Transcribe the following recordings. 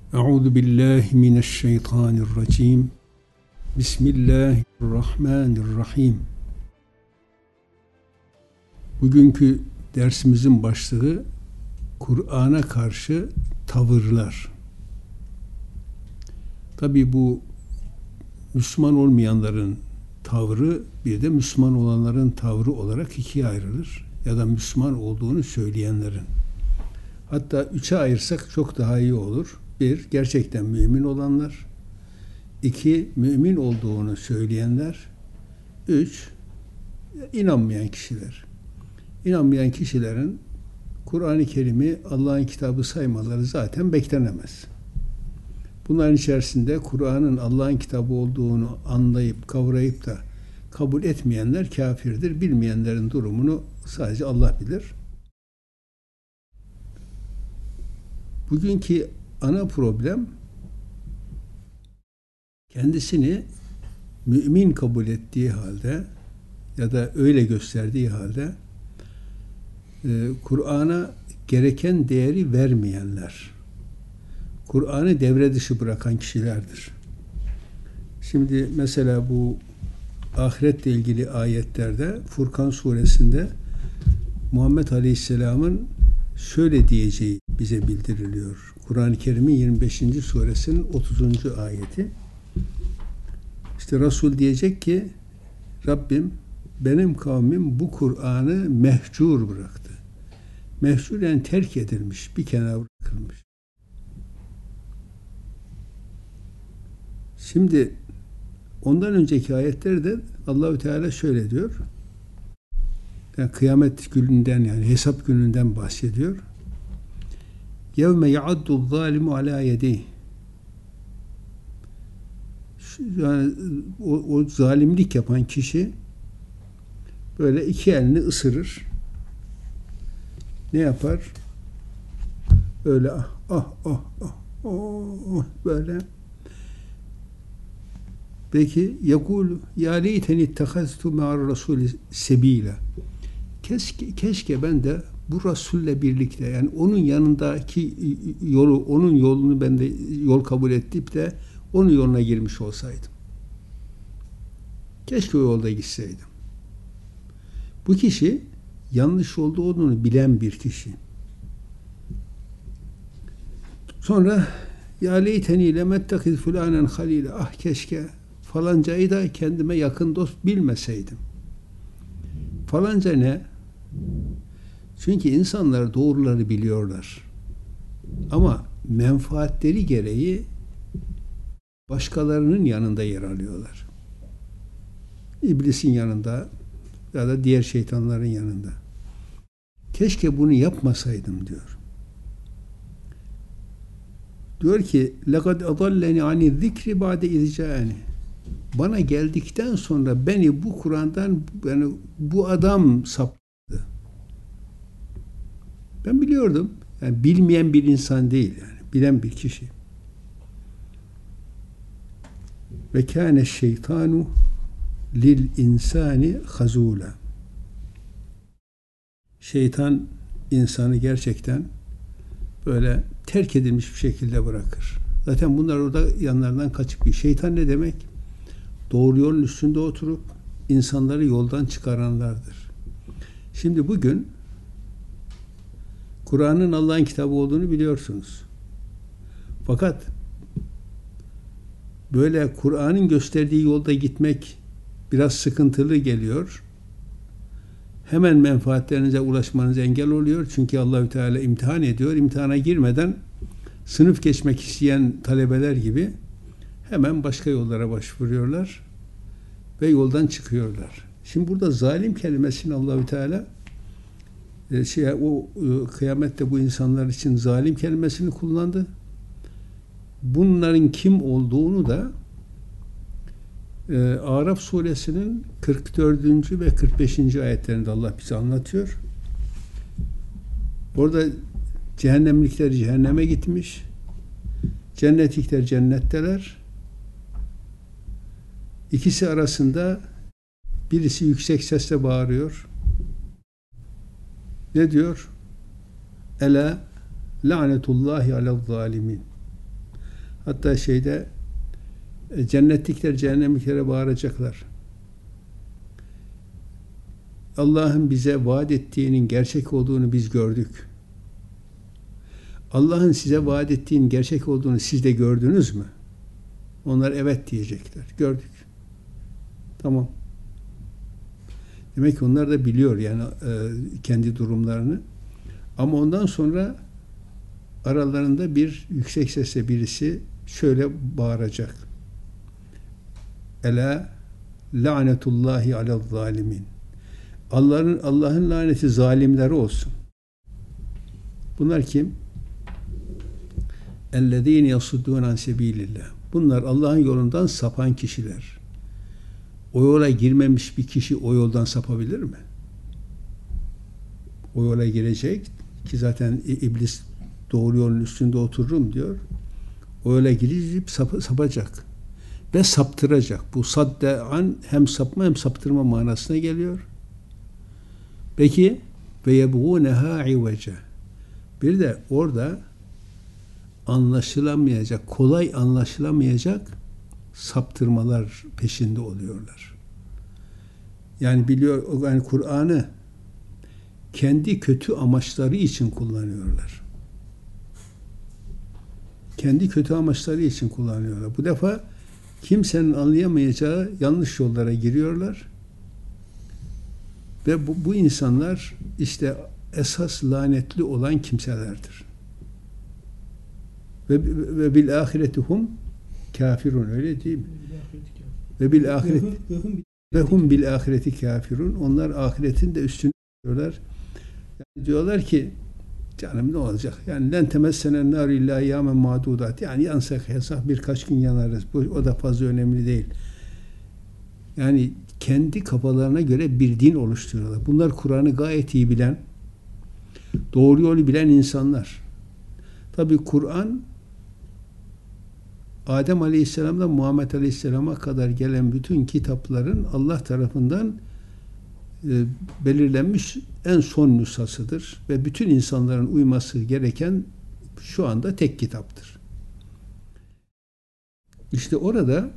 Euzu billahi mineşşeytanirracim. Bismillahirrahmanirrahim. Bugünkü dersimizin başlığı Kur'an'a karşı tavırlar. Tabii bu Müslüman olmayanların tavrı bir de Müslüman olanların tavrı olarak ikiye ayrılır. Ya da Müslüman olduğunu söyleyenlerin. Hatta üçe ayırsak çok daha iyi olur. Bir, gerçekten mümin olanlar. İki, mümin olduğunu söyleyenler. Üç, inanmayan kişiler. İnanmayan kişilerin Kur'an-ı Kerim'i Allah'ın kitabı saymaları zaten beklenemez. Bunların içerisinde Kur'an'ın Allah'ın kitabı olduğunu anlayıp, kavrayıp da kabul etmeyenler kafirdir. Bilmeyenlerin durumunu sadece Allah bilir. Bugünkü ana problem kendisini mümin kabul ettiği halde ya da öyle gösterdiği halde Kur'an'a gereken değeri vermeyenler, Kur'an'ı devre dışı bırakan kişilerdir. Şimdi mesela bu ahiretle ilgili ayetlerde Furkan suresinde Muhammed Aleyhisselam'ın şöyle diyeceği bize bildiriliyor. Kur'an-ı Kerim'in 25. suresinin 30. ayeti. İşte Resul diyecek ki Rabbim benim kavmim bu Kur'an'ı mehcur bıraktı. Mehcur yani terk edilmiş, bir kenara bırakılmış. Şimdi ondan önceki ayetlerde Allahü Teala şöyle diyor. Yani kıyamet gününden yani hesap gününden bahsediyor. يَوْمَ يَعَدُّ الظَّالِمُ عَلَى يَدَيْهِ Yani o zalimlik yapan kişi böyle iki elini ısırır. Ne yapar? Öyle böyle. Peki yekul ya leyteni ittehaztu ma'ar rasul sebila. Keşke ben de bu Resul'le birlikte yani onun yanındaki yolu, onun yolunu ben de yol kabul edip de onun yoluna girmiş olsaydım. Keşke o yolda gitseydim. Bu kişi yanlış yolda olduğunu bilen bir kişi. Sonra ya leyteni lemettekiz fulanen halile. Ah keşke falancayı da kendime yakın dost bilmeseydim. Falanca ne? Çünkü insanlar doğruları biliyorlar. Ama menfaatleri gereği başkalarının yanında yer alıyorlar. İblisin yanında ya da diğer şeytanların yanında. Keşke bunu yapmasaydım diyor. Diyor ki لَقَدْ اَضَلَّنِ عَنِ الذِّكْرِ بَعْدَ اِذْ Bana geldikten sonra beni bu Kur'an'dan yani bu adam saptı. Ben biliyordum. Yani bilmeyen bir insan değil yani. Bilen bir kişi. Ve kâne şeytanu lil insani hazûla. Şeytan insanı gerçekten böyle terk edilmiş bir şekilde bırakır. Zaten bunlar orada yanlarından kaçıp bir. Şeytan ne demek? Doğru yolun üstünde oturup insanları yoldan çıkaranlardır. Şimdi bugün Kur'an'ın Allah'ın kitabı olduğunu biliyorsunuz. Fakat böyle Kur'an'ın gösterdiği yolda gitmek biraz sıkıntılı geliyor. Hemen menfaatlerinize ulaşmanıza engel oluyor. Çünkü Allahü Teala imtihan ediyor. İmtihana girmeden sınıf geçmek isteyen talebeler gibi hemen başka yollara başvuruyorlar ve yoldan çıkıyorlar. Şimdi burada zalim kelimesini Allahü Teala kıyamette bu insanlar için zalim kelimesini kullandı. Bunların kim olduğunu da Araf suresinin 44. ve 45. ayetlerinde Allah bize anlatıyor. Orada cehennemlikler cehenneme gitmiş. Cennetlikler cennetteler. İkisi arasında birisi yüksek sesle bağırıyor. Ne diyor? Ela lanetullahi alel zalimin. Hatta cennetlikler cehennemliklere bağıracaklar. Allah'ın bize vaat ettiğinin gerçek olduğunu biz gördük. Allah'ın size vaat ettiğinin gerçek olduğunu siz de gördünüz mü? Onlar evet diyecekler. Gördük. Tamam. Demek ki onlar da biliyor yani kendi durumlarını. Ama ondan sonra aralarında bir yüksek sesle birisi şöyle bağıracak. Ela lanetullahi alel zalimin. Allah'ın laneti zalimlere olsun. Bunlar kim? Ellezîne yasuddûn an sebilillah. Bunlar Allah'ın yolundan sapan kişiler. O yola girmemiş bir kişi o yoldan sapabilir mi? O yola girecek ki zaten iblis doğru yolun üstünde otururum diyor. O yola girip sapacak ve saptıracak. Bu sadde an hem sapma hem saptırma manasına geliyor. Peki ve yebğûneha ivece. Bir de orada anlaşılamayacak, kolay anlaşılamayacak saptırmalar peşinde oluyorlar. Yani yani Kur'an'ı kendi kötü amaçları için kullanıyorlar. Kendi kötü amaçları için kullanıyorlar. Bu defa kimsenin anlayamayacağı yanlış yollara giriyorlar. Ve bu insanlar işte esas lanetli olan kimselerdir. Ve bil ahiretihum kafirun, öyle değil mi? Ve bil ahiret ve hum bil ahireti kafirun. Onlar ahiretin de üstünü diyorlar. Yani diyorlar ki canım ne olacak? Yani len temessenen nar illa ayyamen madudat. Yani yansak hesap birkaç gün yanarız. O da fazla önemli değil. Yani kendi kafalarına göre bir din oluşturuyorlar. Bunlar Kur'an'ı gayet iyi bilen, doğru yolu bilen insanlar. Tabii Kur'an Adem Aleyhisselam'dan Muhammed Aleyhisselam'a kadar gelen bütün kitapların Allah tarafından belirlenmiş en son nüshasıdır ve bütün insanların uyması gereken şu anda tek kitaptır. İşte orada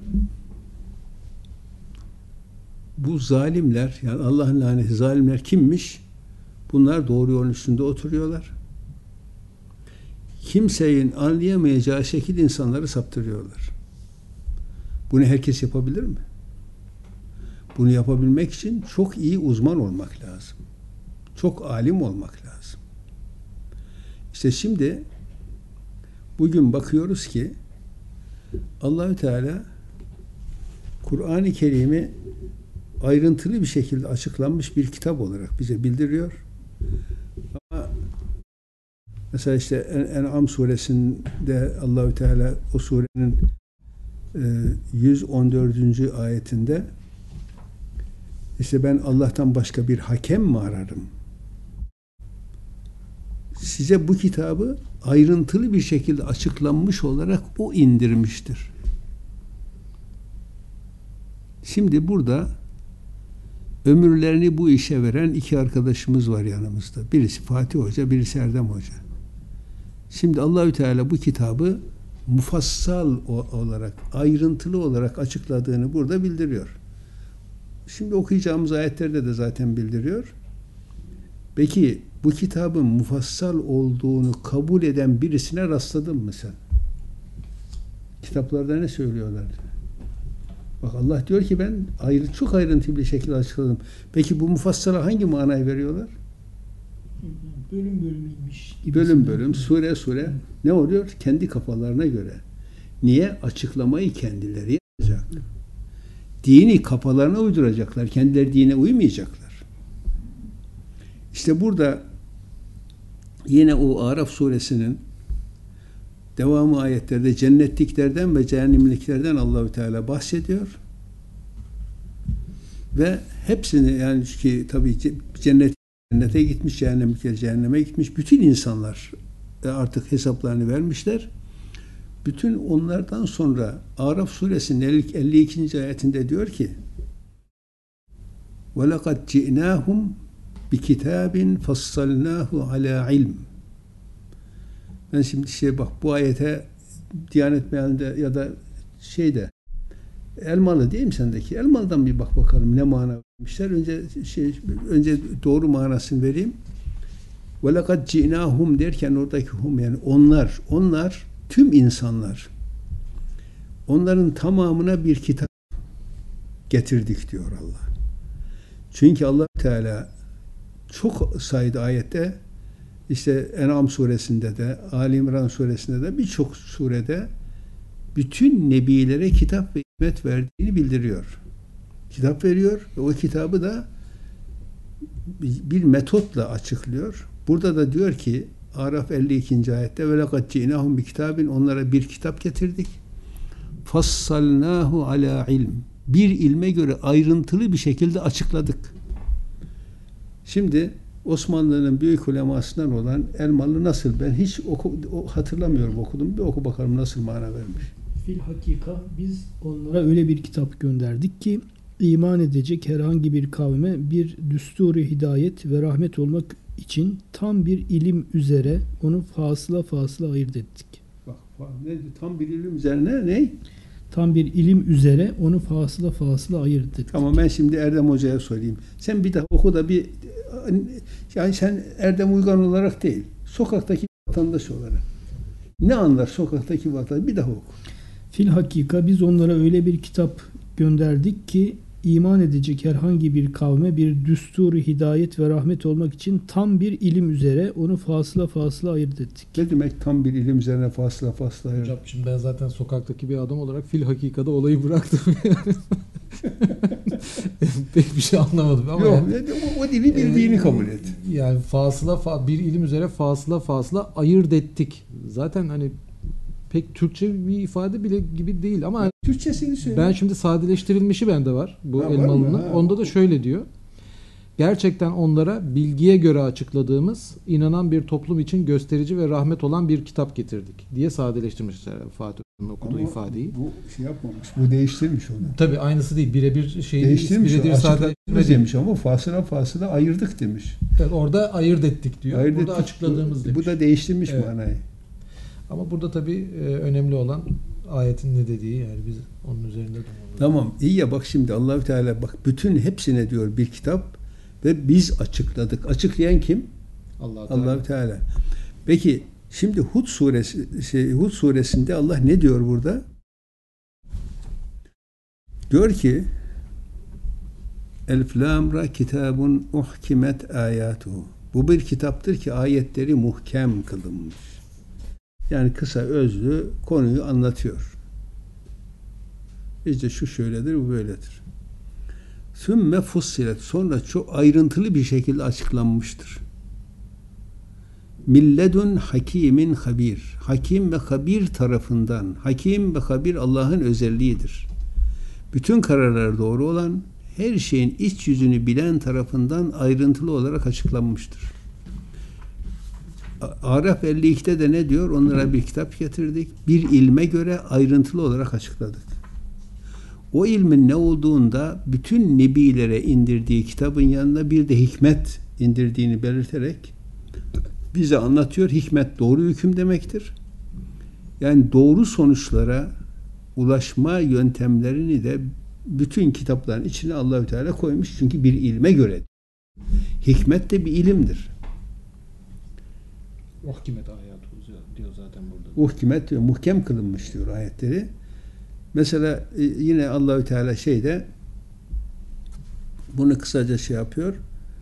bu zalimler, yani Allah'ın laneti zalimler kimmiş? Bunlar doğru yolun üstünde oturuyorlar. Kimsenin anlayamayacağı şekilde insanları saptırıyorlar. Bunu herkes yapabilir mi? Bunu yapabilmek için çok iyi uzman olmak lazım. Çok alim olmak lazım. İşte şimdi bugün bakıyoruz ki Allahü Teala Kur'an-ı Kerim'i ayrıntılı bir şekilde açıklanmış bir kitap olarak bize bildiriyor. Ama mesela işte En'am suresinde Allahü Teala o surenin 114. ayetinde işte ben Allah'tan başka bir hakem mi ararım? Size bu kitabı ayrıntılı bir şekilde açıklanmış olarak o indirmiştir. Şimdi burada ömürlerini bu işe veren iki arkadaşımız var yanımızda. Birisi Fatih Hoca, birisi Erdem Hoca. Şimdi Allahü Teala bu kitabı mufassal olarak, ayrıntılı olarak açıkladığını burada bildiriyor. Şimdi okuyacağımız ayetlerde de zaten bildiriyor. Peki bu kitabın mufassal olduğunu kabul eden birisine rastladın mı sen? Kitaplarda ne söylüyorlar? Bak Allah diyor ki ben çok ayrıntılı bir şekilde açıkladım. Peki bu mufassala hangi manayı veriyorlar? Bölüm bölümüymüş. Bölüm bölüm, sure sure. Ne oluyor? Kendi kafalarına göre. Niye? Açıklamayı kendileri yapacak. Dini kafalarına uyduracaklar. Kendileri dine uymayacaklar. İşte burada yine o Araf suresinin devamı ayetlerde cennetliklerden ve cehennemliklerden Allahü Teala bahsediyor. Ve hepsini yani ki tabii cennete gitmiş, cehennemlikler cehenneme gitmiş. Bütün insanlar artık hesaplarını vermişler. Bütün onlardan sonra Araf suresinin 52. ayetinde diyor ki وَلَقَدْ جِئْنَاهُمْ بِكِتَابٍ فَصَّلْنَاهُ عَلَى عِلْمٍ. Ben şimdi bak bu ayete Diyanet Meyhanı'nda ya da şeyde Elmalı değil mi sendeki? Elmalı'dan bir bak bakalım ne mana vermişler. Önce doğru manasını vereyim. Ve lekad ci'nâhum derken oradaki hum yani onlar tüm insanlar. Onların tamamına bir kitap getirdik diyor Allah. Çünkü Allah Teala çok sayıda ayette işte En'am suresinde de, Ali İmran suresinde de birçok surede bütün nebilere kitap ve hikmet verdiğini bildiriyor. Kitap veriyor ve o kitabı da bir metotla açıklıyor. Burada da diyor ki Araf 52. ayette ve lekad ci'nâhum bi kitabin onlara bir kitap getirdik. Fassalnâhu alâ ilm. Bir ilme göre ayrıntılı bir şekilde açıkladık. Şimdi Osmanlı'nın büyük ulemasından olan Elmalı nasıl? Ben hiç hatırlamıyorum okudum. Bir oku bakalım nasıl mana vermiş. Fil hakika biz onlara öyle bir kitap gönderdik ki iman edecek herhangi bir kavme bir düsturu hidayet ve rahmet olmak için tam bir ilim üzere onu fasıla ayırt ettik. Bak ne, tam bir ilim üzerine ne? Tam bir ilim üzere onu fasıla ayırt ettik. Tamam ben şimdi Erdem Hoca'ya sorayım. Sen bir daha oku da bir yani sen Erdem Uygan olarak değil, sokaktaki vatandaş olarak. Ne anlar sokaktaki vatandaş? Bir daha oku. Fil hakika biz onlara öyle bir kitap gönderdik ki iman edecek herhangi bir kavme bir düsturu hidayet ve rahmet olmak için tam bir ilim üzere onu fasıla ayırt ettik. Ne demek tam bir ilim üzerine fasıla ayırt? Hocam şimdi ben zaten sokaktaki bir adam olarak fil hakikada olayı bıraktım. Pek bir şey anlamadım ama yok, yani, o dili bildiğini kabul et. Yani bir ilim üzere fasıla ayırt ettik. Zaten hani pek Türkçe bir ifade bile gibi değil ama Türkçesini söyle. ben şimdi sadeleştirilmişi bende var bu Ha, Elmalı'nın. Onda da şöyle diyor. Gerçekten onlara bilgiye göre açıkladığımız, inanan bir toplum için gösterici ve rahmet olan bir kitap getirdik diye sadeleştirmişler Fatih Hoca'nın okuduğu ama ifadeyi. Bu şey yapmamış. Bu değiştirmiş onu. Tabii aynısı değil. Birebir şeyi Değiştirmiş. birebir Açıkladığımız demiş ama fasıla ayırdık demiş. Evet, orada ayırt ettik diyor. Ayırt burada ettik. açıkladığımız demiş. Bu da değiştirmiş Evet. manayı. Ama burada tabii önemli olan ayetin ne dediği, yani biz onun üzerinde durmamız. Tamam iyi ya bak şimdi Allahü Teala bak bütün hepsine diyor bir kitap ve biz açıkladık. Açıklayan kim? Allahü Teala. Peki şimdi Hud suresinde Allah ne diyor burada? Diyor ki Elif lam ra kitabun uhkimet ayatuhu. Bu bir kitaptır ki ayetleri muhkem kılınmış. Yani kısa özlü konuyu anlatıyor. İşte şu şöyledir, bu böyledir. Sümme fussilet. Sonra çok ayrıntılı bir şekilde açıklanmıştır. Milledun hakimin habir. Hakim ve habir tarafından. Hakim ve habir Allah'ın özelliğidir. Bütün kararlar doğru olan, her şeyin iç yüzünü bilen tarafından ayrıntılı olarak açıklanmıştır. Araf 52'de de ne diyor? Onlara bir kitap getirdik. Bir ilme göre ayrıntılı olarak açıkladık. O ilmin ne olduğunda bütün nebilere indirdiği kitabın yanında bir de hikmet indirdiğini belirterek bize anlatıyor. Hikmet doğru hüküm demektir. Yani doğru sonuçlara ulaşma yöntemlerini de bütün kitapların içine Allahü Teala koymuş. Çünkü bir ilme göre. Hikmet de bir ilimdir. Muhkimet ayatı diyor zaten burada. Uhkimet diyor, muhkem kılınmış diyor ayetleri. Mesela yine Allahü Teala bunu kısaca yapıyor.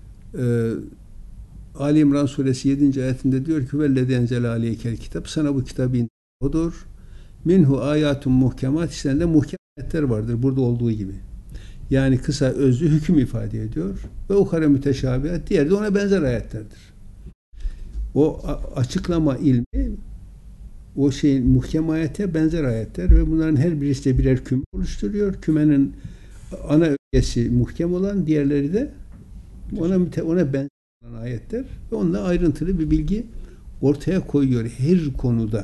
Ali İmran suresi 7. ayetinde diyor ki vellezî enzele aleykel kitap sana bu kitabı odur. Minhu ayatun muhkemat içinde muhkem ayetler vardır burada olduğu gibi. Yani kısa özlü hüküm ifade ediyor. Ve ukare müteşabihat diğer de ona benzer ayetlerdir. O açıklama ilmi o şeyin muhkem ayete benzer ayetler ve bunların her birisi de birer küme oluşturuyor. Kümenin ana ögesi muhkem olan, diğerleri de ona benzer olan ayetler ve onunla ayrıntılı bir bilgi ortaya koyuyor her konuda.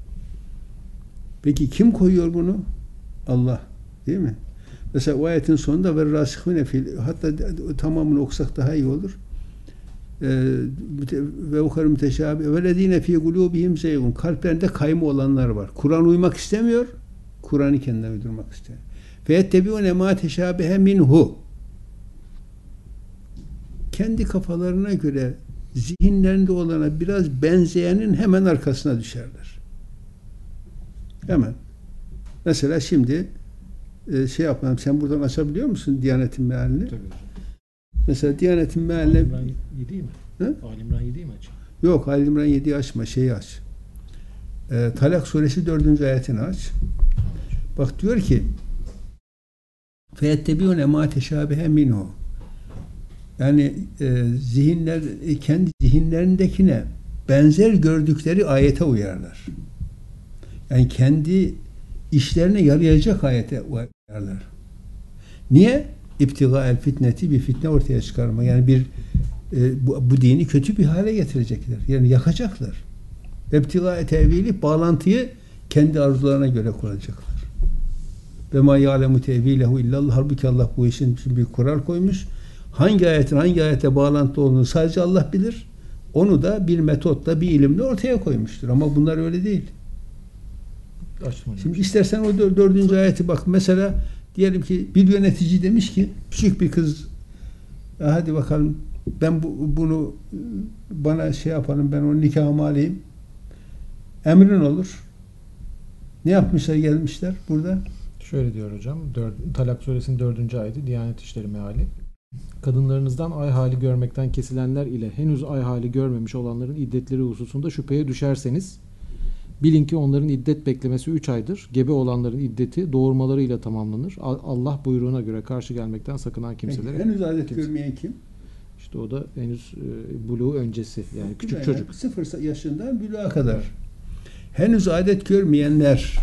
Peki kim koyuyor bunu? Allah. Değil mi? Mesela o ayetin sonunda ve rasihune fil hatta tamamını okusak daha iyi olur. ve ukarı müteşabih ve lezine fi kulubihim zeygun, kalplerinde kayma olanlar var. Kur'an uymak istemiyor, Kur'an'ı kendine uydurmak istiyor. Feyettebiune ma teşabihe minhu, kendi kafalarına göre zihinlerinde olana biraz benzeyenin hemen arkasına düşerler. Hemen. Mesela şimdi şey yapalım. Sen buradan açabiliyor musun Diyanet'in mealini? Tabii. Mesela Diyanet'in mealini... Ali İmran 7'yi mi? Hı? Ali İmran 7'yi mi aç? Yok, Ali İmran 7'yi açma. Şeyi aç. Talak suresi 4. ayetini aç. Bak diyor ki فَيَتَّبِيُونَ مَا تَشَابِهَ مِنْهُ, yani zihinler, kendi zihinlerindekine benzer gördükleri ayete uyarlar. Yani kendi işlerine yarayacak ayete uyarlar. Niye? İptiga el fitneti, bir fitne ortaya çıkarma. Yani bir bu dini kötü bir hale getirecekler. Yani yakacaklar. İptiga tevili, bağlantıyı kendi arzularına göre kuracaklar. Ve ma ya'lemu tevilehu illallah. Halbuki Allah bu işin için bir kural koymuş. Hangi ayetin hangi ayete bağlantılı olduğunu sadece Allah bilir. Onu da bir metotla, bir ilimle ortaya koymuştur. Ama bunlar öyle değil. Şimdi istersen o 4. ayeti bak. Mesela diyelim ki bir yönetici demiş ki, küçük bir kız, hadi bakalım ben bunu bana şey yapalım, ben onu nikahıma alayım. Emrin olur. Ne yapmışlar, gelmişler burada? Şöyle diyor hocam. Talak suresinin 4. ayeti, Diyanet İşleri meali. Kadınlarınızdan ay hali görmekten kesilenler ile henüz ay hali görmemiş olanların iddetleri hususunda şüpheye düşerseniz bilin ki onların iddet beklemesi 3 aydır. Gebe olanların iddeti doğurmalarıyla tamamlanır. Allah buyruğuna göre karşı gelmekten sakınan kimselere. Henüz adet görmeyen kim? İşte o da henüz buluğu öncesi, yani küçük Yani çocuk. 0 yaşından buluğa kadar. Henüz adet görmeyenler,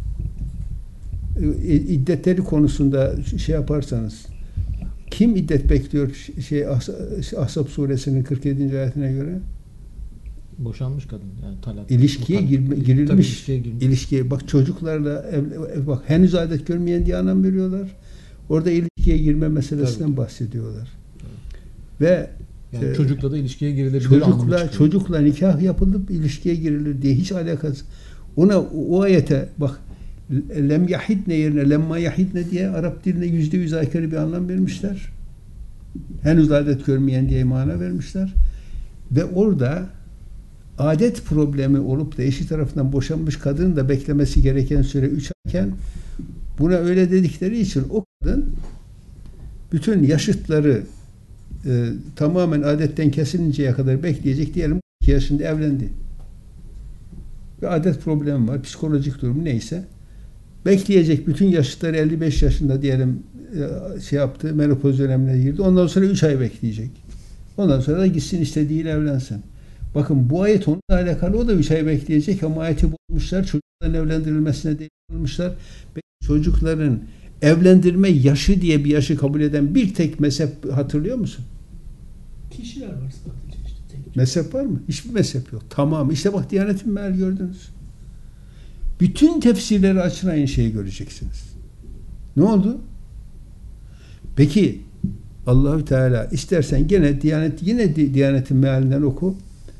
iddetleri konusunda şey yaparsanız, kim iddet bekliyor Ahzab suresinin 47. ayetine göre? Boşanmış kadın. Yani talak. İlişkiye girilmiş. Tabii ilişkiye girmiş. İlişkiye, bak çocuklarla bak henüz adet görmeyen diye anlam veriyorlar. Orada ilişkiye girme meselesinden Tabii. bahsediyorlar. Ve Yani çocukla da ilişkiye girilebilir. çocukla nikah yapılıp ilişkiye girilir diye hiç alakası. O ayete bak, lem yahidne yerine lemma yahidne diye Arap diline %100 aykırı bir anlam vermişler. Henüz adet görmeyen diye mana vermişler. Ve orada adet problemi olup da eşi tarafından boşanmış kadının da beklemesi gereken süre 3 ayken buna öyle dedikleri için o kadın bütün yaşıtları tamamen adetten kesilinceye kadar bekleyecek. Diyelim 2 yaşında evlendi. Bir adet problemi var. Psikolojik durum neyse. Bekleyecek, bütün yaşıtları 55 yaşında diyelim şey yaptı, menopoz dönemine girdi. Ondan sonra 3 ay bekleyecek. Ondan sonra da gitsin istediğiyle evlensin. Bakın bu ayet onunla alakalı, o da 3 ay bekleyecek ama ayeti bozmuşlar. Çocukların evlendirilmesine değil olmuşlar. Çocukların evlendirme yaşı diye bir yaşı kabul eden bir tek mezhep hatırlıyor musun? Kişiler var sadece işte. Tek. Mezhep var mı? Hiçbir mezhep yok. Tamam. İşte bak Diyanet'in meal gördünüz. Bütün tefsirleri açın, aynı şeyi göreceksiniz. Ne oldu? Peki Allahü Teala istersen gene Diyanet'in mealinden oku.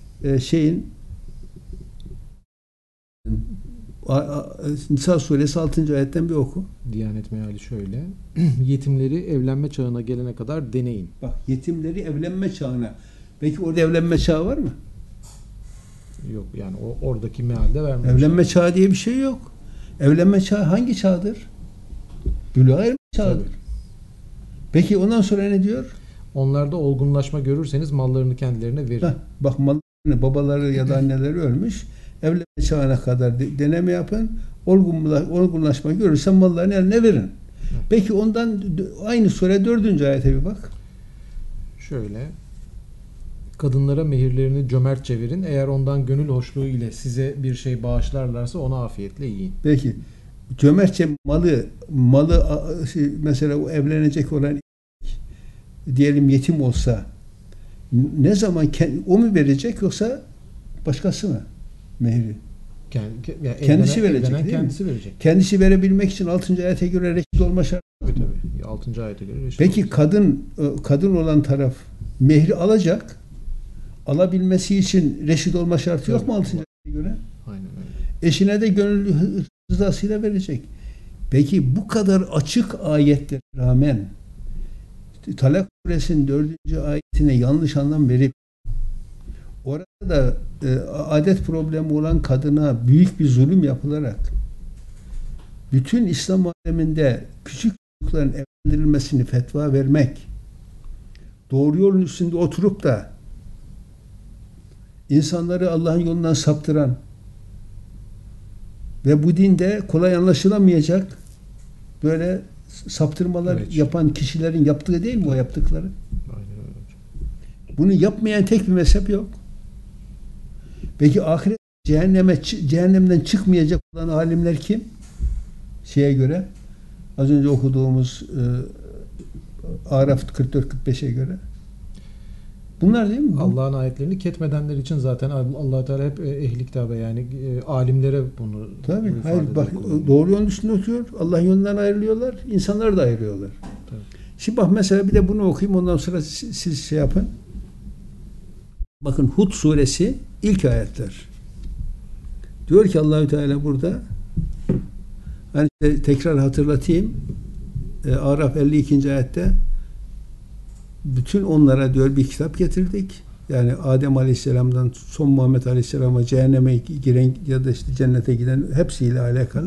Nisa suresi 6. ayetten bir oku. Diyanet meali şöyle. Yetimleri evlenme çağına gelene kadar deneyin. Bak, yetimleri evlenme çağına. Peki orada evlenme çağı var mı? Yok yani oradaki mealde vermemiş. Evlenme çağı diye bir şey yok. Evlenme çağı hangi çağdır? Buluğa erme çağıdır. Tabii. Peki ondan sonra ne diyor? Onlarda olgunlaşma görürseniz mallarını kendilerine verin. Bak, mallarını, babaları ya da anneleri ölmüş. Evlenme çağına kadar deneme yapın. Olgunlaşma görürsen mallarını eline verin. Peki ondan aynı sure 4. ayete bir bak. Şöyle. Kadınlara mehirlerini cömertçe verin. Eğer ondan gönül hoşluğu ile size bir şey bağışlarlarsa onu afiyetle yiyin. Peki cömertçe malı mesela o evlenecek olan diyelim yetim olsa ne zaman o mu verecek yoksa başkası mı mehri? Kendisi verecek değil mi? Kendisi verecek. Kendisi verebilmek için 6. ayete göre reşit olma şartı. Tabii. 6. ayete göre reşit Peki olacak. kadın olan taraf mehri alacak alabilmesi için reşit olma şartı yok mu 6. ayete göre? Aynen öyle. Eşine de gönüllü rızasıyla verecek. Peki bu kadar açık ayetlere rağmen Talak suresinin 4. ayetine yanlış anlam verip orada da adet problemi olan kadına büyük bir zulüm yapılarak bütün İslam aleminde küçük çocukların evlendirilmesini fetva vermek, doğru yolun üstünde oturup da insanları Allah'ın yolundan saptıran ve bu dinde kolay anlaşılamayacak böyle saptırmalar Evet. yapan kişilerin yaptığı değil mi o yaptıkları? Aynen öyle hocam. Bunu yapmayan tek bir mezhep yok. Peki ahiret cehennemden çıkmayacak olan alimler kim? Şeye göre az önce okuduğumuz Araf 44-45'e göre. Bunlar değil mi? Allah'ın ayetlerini ketmedenler için zaten Allah Teala hep ehli kitabe yani alimlere bunu Tabii. bu Hayır, ifadeleri bak kullanıyor. doğru yolun üstünde oturuyor. Allah yolundan ayrılıyorlar. İnsanları da ayırıyorlar. Tabii. Şimdi bak mesela bir de bunu okuyayım ondan sonra siz şey yapın. Bakın Hud suresi ilk ayetler. Diyor ki Allahü Teala burada hani tekrar hatırlatayım. Araf 52. ayette bütün onlara diyor bir kitap getirdik. Yani Adem Aleyhisselam'dan son Muhammed Aleyhisselam'a cehenneme giren ya da işte cennete giden hepsiyle alakalı.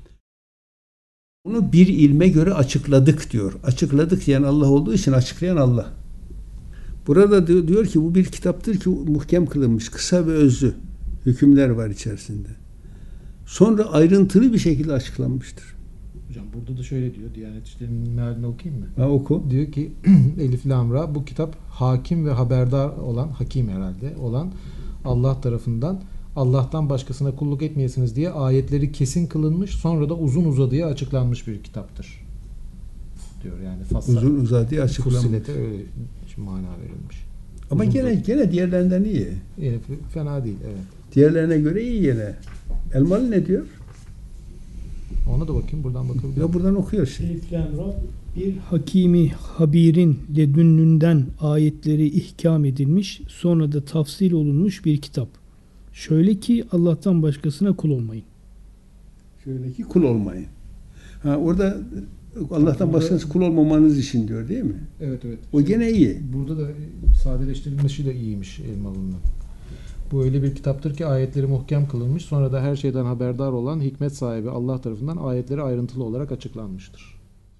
Bunu bir ilme göre açıkladık diyor. Açıkladık yani Allah olduğu için açıklayan Allah. Burada diyor ki bu bir kitaptır ki muhkem kılınmış. Kısa ve özlü hükümler var içerisinde. Sonra ayrıntılı bir şekilde açıklanmıştır. Hocam burada da şöyle diyor. Diyanet İşleri'nin mealini okuyayım mı? Ha, oku. Diyor ki Elif Lam Ra bu kitap hakim ve haberdar olan, hakim herhalde olan Allah tarafından Allah'tan başkasına kulluk etmeyesiniz diye ayetleri kesin kılınmış sonra da uzun uzadıya açıklanmış bir kitaptır. Diyor yani Uzun uzadıya açıklanmış. Fussilete öyle mana verilmiş. Ama Uzun gene diğerlerinden iyi. Yani fena değil evet. Diğerlerine göre iyi gene. Elmalı ne diyor? Ona da bakayım buradan bakabilirim. Ya buradan okuyor şey. Elif Lam Ra, bir hakimi habirin ledünnünden ayetleri ihkam edilmiş, sonra da tafsil olunmuş bir kitap. Şöyle ki Allah'tan başkasına kul olmayın. Şöyle ki kul olmayın. Ha, orada Allah'tan başkası kul olmamanız için diyor değil mi? Evet evet. O gene iyi. Burada da sadeleştirilmesi de iyiymiş Elmalı'nın. Bu öyle bir kitaptır ki ayetleri muhkem kılınmış sonra da her şeyden haberdar olan hikmet sahibi Allah tarafından ayetleri ayrıntılı olarak açıklanmıştır.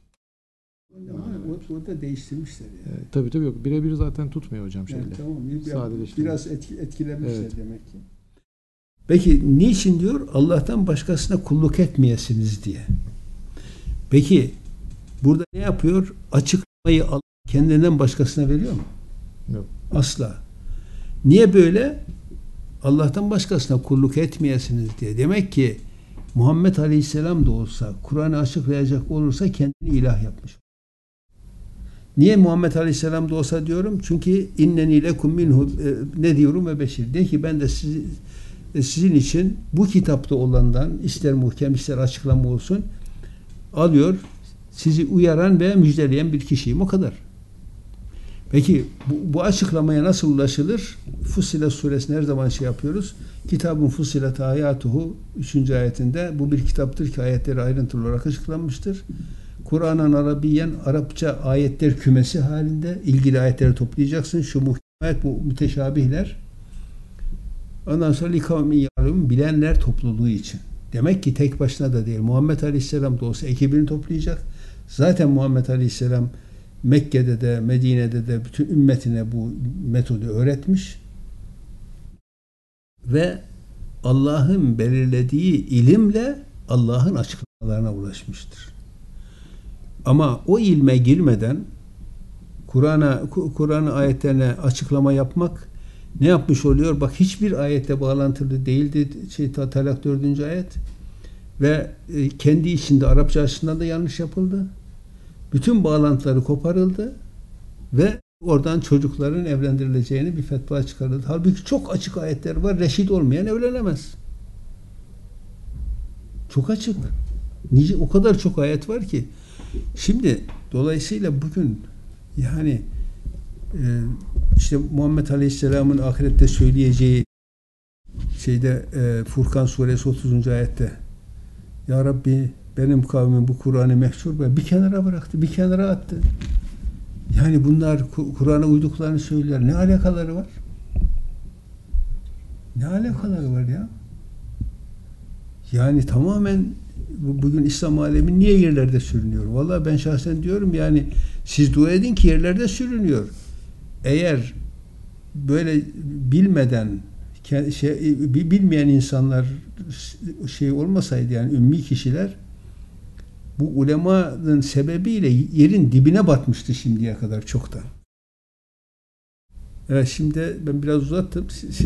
Ama orada değiştirmişler yani. Tabii yok. Birebir zaten tutmuyor hocam Yani şeyle. tamam. Sadeleştirmiş. Biraz etkilemişler Evet. demek ki. Peki niçin diyor? Allah'tan başkasına kulluk etmeyesiniz diye. Peki burada ne yapıyor? Açıklamayı Allah kendinden başkasına veriyor mu? Yok. Asla. Niye böyle? Allah'tan başkasına kulluk etmeyesiniz diye. Demek ki Muhammed Aleyhisselam da olsa, Kur'an'ı açıklayacak olursa kendini ilah yapmış. Niye Muhammed Aleyhisselam da olsa diyorum? Çünkü inneni lekum minhu ne diyorum ve beşir. De ki ben de sizin için bu kitapta olandan ister muhkem ister açıklama olsun alıyor, sizi uyaran ve müjdeleyen bir kişiyim. O kadar. Peki bu açıklamaya nasıl ulaşılır? Fussilet suresini her zaman şey yapıyoruz. Kitabın fussilet ayatuhu 3. ayetinde bu bir kitaptır ki ayetleri ayrıntılı olarak açıklanmıştır. Kur'an'ın Arabiyen Arapça ayetler kümesi halinde ilgili ayetleri toplayacaksın. Şu muhkem ayet bu müteşabihler. Ondan sonra likavmin ya'lemun bilenler topluluğu için. Demek ki tek başına da değil. Muhammed Aleyhisselam da olsa ekibini toplayacak. Zaten Muhammed Aleyhisselam Mekke'de de Medine'de de bütün ümmetine bu metodu öğretmiş. Ve Allah'ın belirlediği ilimle Allah'ın açıklamalarına ulaşmıştır. Ama o ilme girmeden Kur'an ayetlerine açıklama yapmak ne yapmış oluyor? Bak hiçbir ayette bağlantılı değildi. Talak 4. ayet ve kendi içinde Arapça açısından da yanlış yapıldı. Bütün bağlantıları koparıldı ve oradan çocukların evlendirileceğini bir fetva çıkarıldı. Halbuki çok açık ayetler var. Reşit olmayan evlenemez. Çok açık. Nice o kadar çok ayet var ki. Şimdi dolayısıyla bugün yani işte Muhammed Aleyhisselam'ın ahirette söyleyeceği şeyde Furkan suresi 30. ayette Ya Rabbi benim kavmim bu Kur'an'ı mehcur ve bir kenara bıraktı, bir kenara attı. Yani bunlar Kur'an'a uyduklarını söyler. Ne alakaları var? Ne alakaları var ya? Yani tamamen bugün İslam alemi niye yerlerde sürünüyor? Vallahi ben şahsen diyorum yani siz dua edin ki yerlerde sürünüyor. Eğer böyle bilmeden bilmeyen insanlar olmasaydı yani ümmi kişiler bu ulemanın sebebiyle yerin dibine batmıştı şimdiye kadar çoktan. Evet şimdi ben biraz uzattım.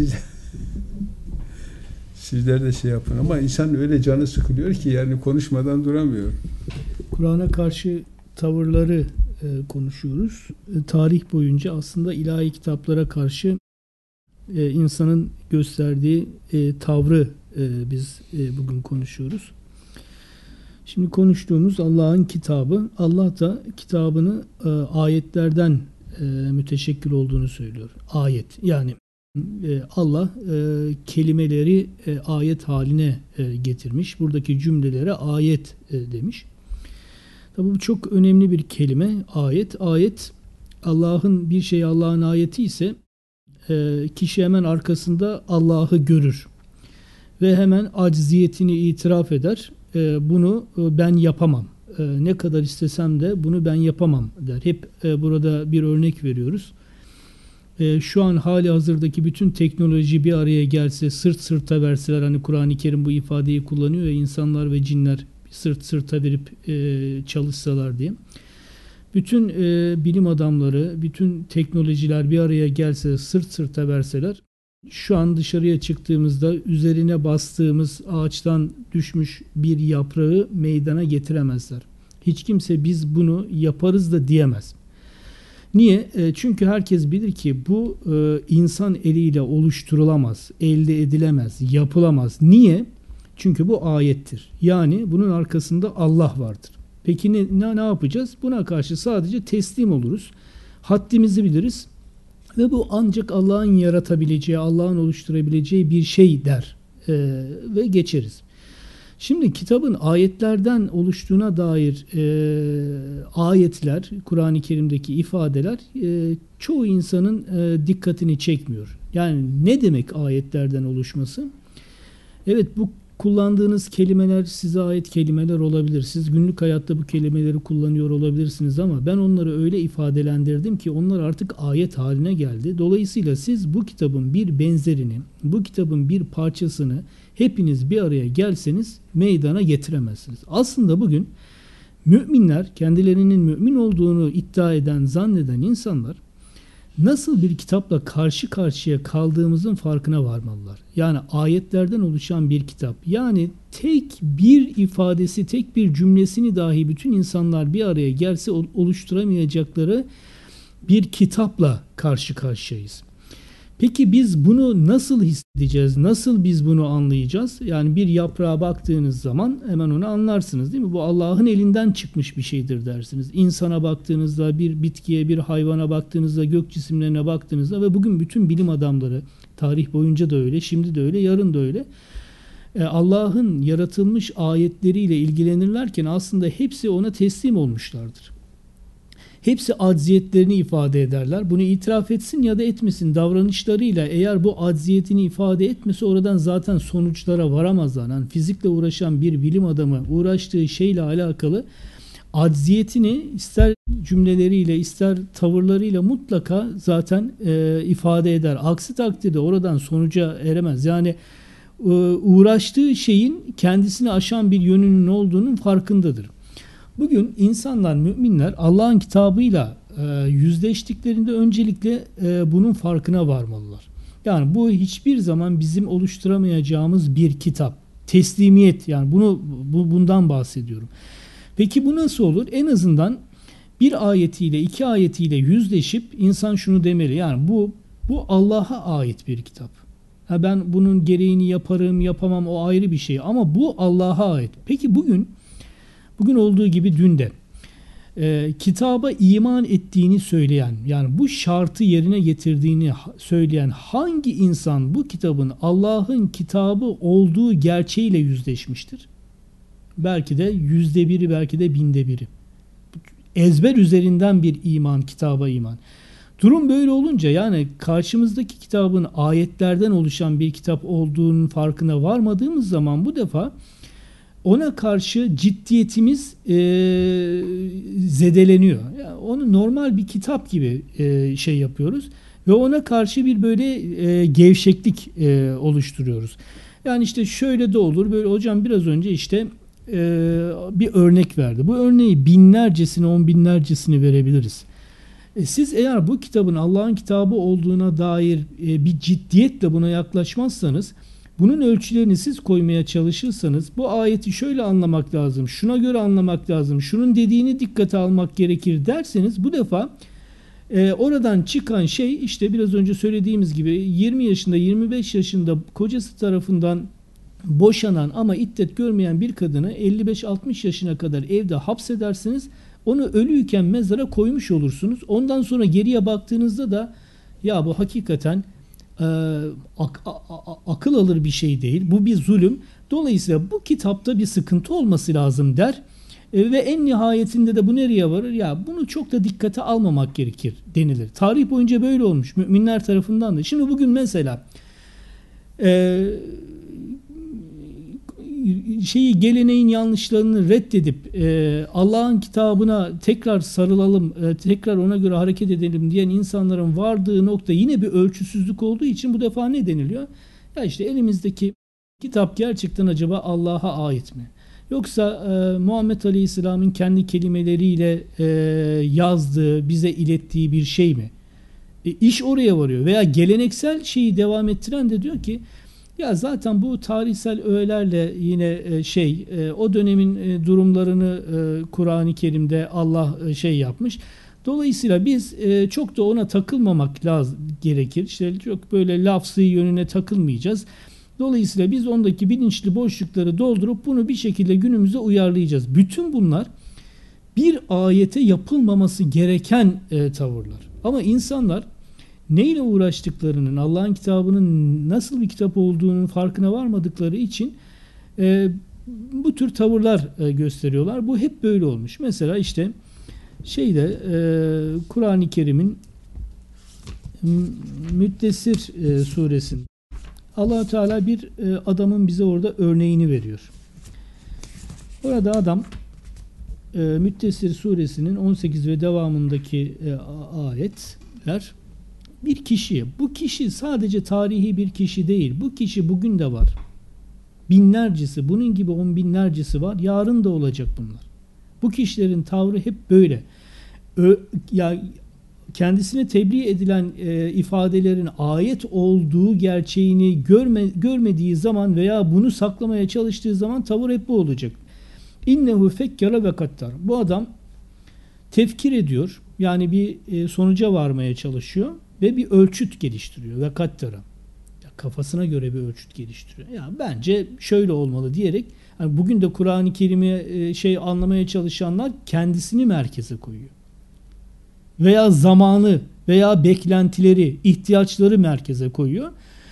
Sizler de yapın ama insan öyle canı sıkılıyor ki yani konuşmadan duramıyor. Kur'an'a karşı tavırları konuşuyoruz. Tarih boyunca aslında ilahi kitaplara karşı insanın gösterdiği tavrı biz bugün konuşuyoruz. Şimdi konuştuğumuz Allah'ın kitabı, Allah da kitabını ayetlerden müteşekkil olduğunu söylüyor. Ayet yani Allah kelimeleri ayet haline getirmiş. Buradaki cümlelere ayet demiş. Tabi bu çok önemli bir kelime. Ayet. Ayet Allah'ın bir şey Allah'ın ayeti ise kişi hemen arkasında Allah'ı görür. Ve hemen acziyetini itiraf eder. Bunu ben yapamam. Ne kadar istesem de bunu ben yapamam der. Hep burada bir örnek veriyoruz. Şu an hali hazırdaki bütün teknoloji bir araya gelse, sırt sırta verseler, hani Kur'an-ı Kerim bu ifadeyi kullanıyor ya, insanlar ve cinler sırt sırta verip çalışsalar diye. Bütün bilim adamları, bütün teknolojiler bir araya gelse, sırt sırta verseler, şu an dışarıya çıktığımızda üzerine bastığımız ağaçtan düşmüş bir yaprağı meydana getiremezler. Hiç kimse biz bunu yaparız da diyemez. Niye? Çünkü herkes bilir ki bu insan eliyle oluşturulamaz, elde edilemez, yapılamaz. Niye? Çünkü bu ayettir. Yani bunun arkasında Allah vardır. Peki ne yapacağız? Buna karşı sadece teslim oluruz. Haddimizi biliriz. Ve bu ancak Allah'ın yaratabileceği, Allah'ın oluşturabileceği bir şey der. Ve geçeriz. Şimdi kitabın ayetlerden oluştuğuna dair ayetler, Kur'an-ı Kerim'deki ifadeler çoğu insanın dikkatini çekmiyor. Yani ne demek ayetlerden oluşması? Evet, bu kullandığınız kelimeler size ait kelimeler olabilir. Siz günlük hayatta bu kelimeleri kullanıyor olabilirsiniz ama ben onları öyle ifadelendirdim ki onlar artık ayet haline geldi. Dolayısıyla siz bu kitabın bir benzerini, bu kitabın bir parçasını hepiniz bir araya gelseniz meydana getiremezsiniz. Aslında bugün müminler, kendilerinin mümin olduğunu iddia eden, zanneden insanlar nasıl bir kitapla karşı karşıya kaldığımızın farkına varmalılar. Yani ayetlerden oluşan bir kitap. Yani tek bir ifadesi, tek bir cümlesini dahi bütün insanlar bir araya gelse oluşturamayacakları bir kitapla karşı karşıyayız. Peki biz bunu nasıl hissedeceğiz? Nasıl biz bunu anlayacağız? Yani bir yaprağa baktığınız zaman hemen onu anlarsınız değil mi? Bu Allah'ın elinden çıkmış bir şeydir dersiniz. İnsana baktığınızda, bir bitkiye, bir hayvana baktığınızda, gök cisimlerine baktığınızda ve bugün bütün bilim adamları, tarih boyunca da öyle, şimdi de öyle, yarın da öyle, Allah'ın yaratılmış ayetleriyle ilgilenirlerken aslında hepsi ona teslim olmuşlardır. Hepsi acziyetlerini ifade ederler. Bunu itiraf etsin ya da etmesin davranışlarıyla, eğer bu acziyetini ifade etmese oradan zaten sonuçlara varamazlar. Yani fizikle uğraşan bir bilim adamı uğraştığı şeyle alakalı acziyetini ister cümleleriyle ister tavırlarıyla mutlaka zaten ifade eder. Aksi takdirde oradan sonuca eremez. Yani uğraştığı şeyin kendisini aşan bir yönünün olduğunun farkındadır. Bugün insanlar, müminler Allah'ın kitabıyla yüzleştiklerinde öncelikle bunun farkına varmalılar. Yani bu hiçbir zaman bizim oluşturamayacağımız bir kitap. Teslimiyet, yani bundan bahsediyorum. Peki bu nasıl olur? En azından bir ayetiyle, iki ayetiyle yüzleşip insan şunu demeli. Yani bu Allah'a ait bir kitap. Ben bunun gereğini yaparım, yapamam, o ayrı bir şey. Ama bu Allah'a ait. Peki bugün olduğu gibi dün de kitaba iman ettiğini söyleyen, yani bu şartı yerine getirdiğini söyleyen hangi insan bu kitabın Allah'ın kitabı olduğu gerçeğiyle yüzleşmiştir? Belki de %1'i, belki de 1/1000'i. Ezber üzerinden bir iman, kitaba iman. Durum böyle olunca, yani karşımızdaki kitabın ayetlerden oluşan bir kitap olduğunun farkına varmadığımız zaman bu defa ona karşı ciddiyetimiz zedeleniyor. Yani onu normal bir kitap gibi şey yapıyoruz ve ona karşı bir böyle gevşeklik oluşturuyoruz. Yani işte şöyle de olur, böyle hocam biraz önce işte bir örnek verdi. Bu örneği binlercesini, on binlercesini verebiliriz. Siz eğer bu kitabın Allah'ın kitabı olduğuna dair bir ciddiyetle buna yaklaşmazsanız, bunun ölçülerini siz koymaya çalışırsanız, bu ayeti şöyle anlamak lazım, şuna göre anlamak lazım, şunun dediğini dikkate almak gerekir derseniz, bu defa oradan çıkan şey işte biraz önce söylediğimiz gibi 20 yaşında, 25 yaşında kocası tarafından boşanan ama iddet görmeyen bir kadını 55-60 yaşına kadar evde hapsedersiniz. Onu ölüyken mezara koymuş olursunuz. Ondan sonra geriye baktığınızda da ya bu hakikaten akıl alır bir şey değil. Bu bir zulüm. Dolayısıyla bu kitapta bir sıkıntı olması lazım der. Ve en nihayetinde de bu nereye varır? Ya bunu çok da dikkate almamak gerekir denilir. Tarih boyunca böyle olmuş. Müminler tarafından da. Şimdi bugün mesela geleneğin yanlışlarını reddedip Allah'ın kitabına tekrar sarılalım, tekrar ona göre hareket edelim diyen insanların vardığı nokta yine bir ölçüsüzlük olduğu için bu defa ne deniliyor? Ya işte elimizdeki kitap gerçekten acaba Allah'a ait mi? Yoksa Muhammed Aleyhisselam'ın kendi kelimeleriyle yazdığı, bize ilettiği bir şey mi? İş oraya varıyor. Veya geleneksel şeyi devam ettiren de diyor ki ya zaten bu tarihsel öğelerle yine o dönemin durumlarını Kur'an-ı Kerim'de Allah şey yapmış. Dolayısıyla biz çok da ona takılmamak lazım gerekir. İşte çok böyle lafzı yönüne takılmayacağız. Dolayısıyla biz ondaki bilinçli boşlukları doldurup bunu bir şekilde günümüze uyarlayacağız. Bütün bunlar bir ayete yapılmaması gereken tavırlar. Ama insanlar neyle uğraştıklarının, Allah'ın kitabının nasıl bir kitap olduğunun farkına varmadıkları için bu tür tavırlar gösteriyorlar. Bu hep böyle olmuş. Mesela işte Kur'an-ı Kerim'in Müddessir suresinde Allah Teala bir adamın bize orada örneğini veriyor. Orada adam Müddessir suresinin 18 ve devamındaki ayetler bir kişi. Bu kişi sadece tarihi bir kişi değil. Bu kişi bugün de var. Binlercesi, bunun gibi 10 binlercesi var. Yarın da olacak bunlar. Bu kişilerin tavrı hep böyle. Kendisine tebliğ edilen ifadelerin ayet olduğu gerçeğini görmediği zaman veya bunu saklamaya çalıştığı zaman tavır hep bu olacak. İnnehu fekkere ve kattar. Bu adam tefkir ediyor. Yani bir sonuca varmaya çalışıyor ve bir ölçüt geliştiriyor ve kattara. Kafasına göre bir ölçüt geliştiriyor. Ya bence şöyle olmalı diyerek, yani bugün de Kur'an-ı Kerim'i anlamaya çalışanlar kendisini merkeze koyuyor. Veya zamanı veya beklentileri, ihtiyaçları merkeze koyuyor.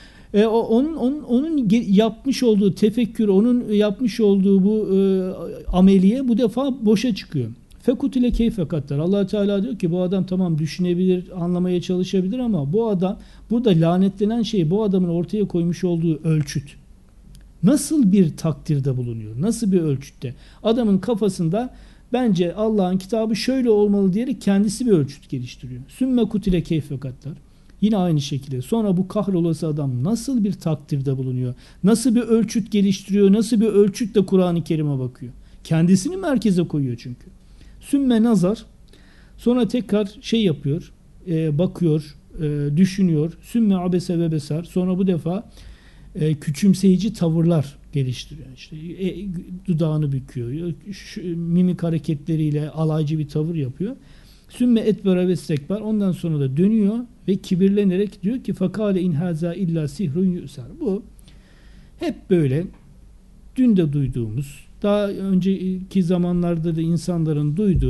Onun yapmış olduğu tefekkür, onun yapmış olduğu bu ameliye bu defa boşa çıkıyor. Fekutile keyfe kattar. Allah Teala diyor ki bu adam tamam düşünebilir, anlamaya çalışabilir ama bu adam, burada lanetlenen şey bu adamın ortaya koymuş olduğu ölçüt. Nasıl bir takdirde bulunuyor? Nasıl bir ölçütte? Adamın kafasında bence Allah'ın kitabı şöyle olmalı diyerek kendisi bir ölçüt geliştiriyor. Sümme kutile keyfe kattar. Yine aynı şekilde. Sonra bu kahrolası adam nasıl bir takdirde bulunuyor? Nasıl bir ölçüt geliştiriyor? Nasıl bir ölçütle Kur'an-ı Kerim'e bakıyor? Kendisini merkeze koyuyor çünkü. Sümme nazar. Sonra tekrar yapıyor. Bakıyor. Düşünüyor. Sümme abese ve besar. Sonra bu defa küçümseyici tavırlar geliştiriyor. İşte dudağını büküyor. Mimik hareketleriyle alaycı bir tavır yapıyor. Sümme etbera ve istekbar. Ondan sonra da dönüyor ve kibirlenerek diyor ki fakale in haza illa sihrun yusar. Bu hep böyle dün de duyduğumuz, daha önceki zamanlarda da insanların duyduğu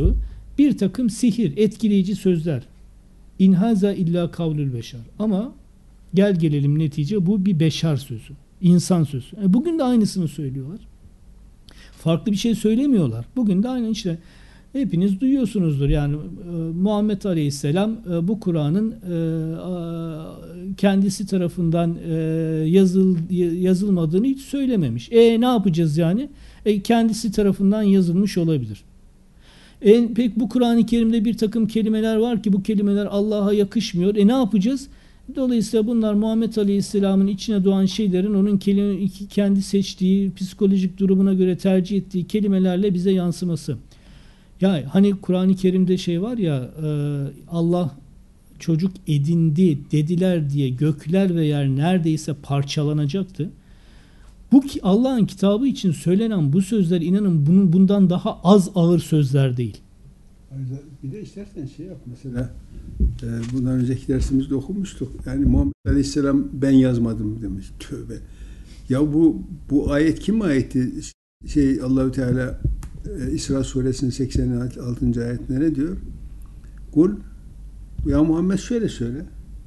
bir takım sihir, etkileyici sözler. İnhaza illa kavlül beşer. Ama gel gelelim netice bu bir beşer sözü. İnsan sözü. Bugün de aynısını söylüyorlar. Farklı bir şey söylemiyorlar. Bugün de aynı işte hepiniz duyuyorsunuzdur. Yani Muhammed Aleyhisselam bu Kur'an'ın kendisi tarafından yazılmadığını hiç söylememiş. Ne yapacağız yani? Kendisi tarafından yazılmış olabilir. Peki bu Kur'an-ı Kerim'de bir takım kelimeler var ki bu kelimeler Allah'a yakışmıyor. Ne yapacağız? Dolayısıyla bunlar Muhammed Aleyhisselam'ın içine doğan şeylerin onun kendi seçtiği, psikolojik durumuna göre tercih ettiği kelimelerle bize yansıması. Ya hani Kur'an-ı Kerim'de şey var ya, Allah çocuk edindi dediler diye gökler ve yer neredeyse parçalanacaktı. Bu Allah'ın kitabı için söylenen bu sözler inanın bundan daha az ağır sözler değil. Bir de istersen şey yap mesela, bundan önceki dersimizde okumuştuk. Yani Muhammed Aleyhisselam ben yazmadım demiş. Tövbe. Ya bu ayet kim ayetti? Allahü Teala İsra suresinin 86. ayetinde ne diyor? Kul ya Muhammed şöyle söyle.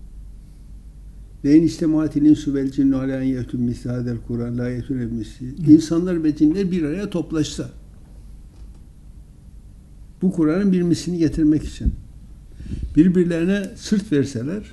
Leyn istematil insu vel cinnu ala en ye'tü mislihadel Kur'an la ye'tüne misli. İnsanlar ve cinler bir araya toplaşsa bu Kur'an'ın bir mislini getirmek için birbirlerine sırt verseler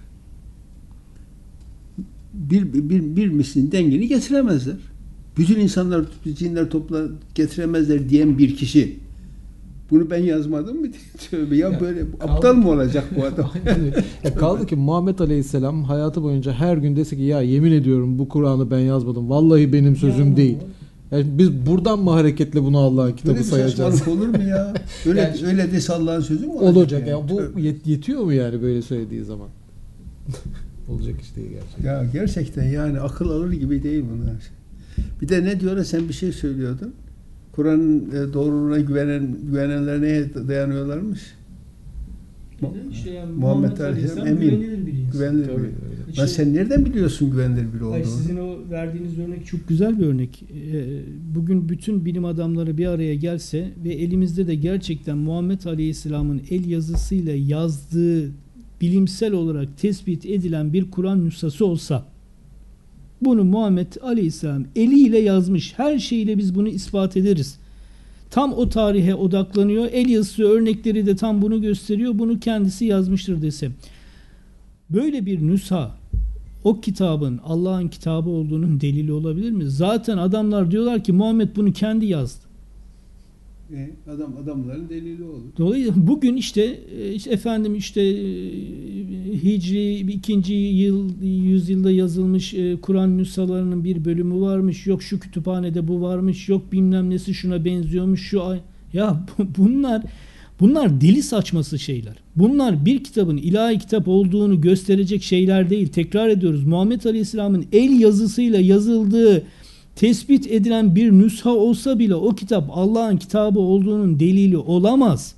bir mislin dengini getiremezler. Bütün insanlar, cinler getiremezler diyen bir kişi bunu ben yazmadım mı? Tövbe ya böyle aptal mı olacak bu adam? Kaldı ki Muhammed Aleyhisselam hayatı boyunca her gün dese ki ya yemin ediyorum bu Kur'an'ı ben yazmadım. Vallahi benim sözüm değil. Yani biz buradan mı hareketle bunu Allah'ın kitabı sayacağız? Böyle bir olur mu ya? Öyle dese Allah'ın sözü mü olacak? Yani bu yetiyor mu yani böyle söylediği zaman? Olacak iş değil gerçekten. Ya gerçekten yani akıl alır gibi değil bunlar. Bir de ne diyorlar, sen bir şey söylüyordun. Kur'an'ın doğruluğuna güvenenler neye dayanıyorlarmış? İşte yani Muhammed Aleyhisselam emin. Güvenilir bir insan. Güvenilir bir. Lan sen nereden biliyorsun güvenilir biri olduğunu? Sizin o verdiğiniz örnek çok güzel bir örnek. Bugün bütün bilim adamları bir araya gelse ve elimizde de gerçekten Muhammed Aleyhisselam'ın el yazısıyla yazdığı bilimsel olarak tespit edilen bir Kur'an nüshası olsa, bunu Muhammed Aleyhisselam eliyle yazmış. Her şeyle biz bunu ispat ederiz. Tam o tarihe odaklanıyor. El yazısı örnekleri de tam bunu gösteriyor. Bunu kendisi yazmıştır dese. Böyle bir nüsha o kitabın Allah'ın kitabı olduğunun delili olabilir mi? Zaten adamlar diyorlar ki Muhammed bunu kendi yazdı. Adamların delili olur. Dolayısıyla bugün işte Hicri 2. yüzyılda yazılmış Kur'an nüshalarının bir bölümü varmış. Yok şu kütüphanede bu varmış. Yok bilmem nesi şuna benziyormuş. Bunlar deli saçması şeyler. Bunlar bir kitabın ilahi kitap olduğunu gösterecek şeyler değil. Tekrar ediyoruz. Muhammed Aleyhisselam'ın el yazısıyla yazıldığı tespit edilen bir nüsha olsa bile o kitap Allah'ın kitabı olduğunun delili olamaz.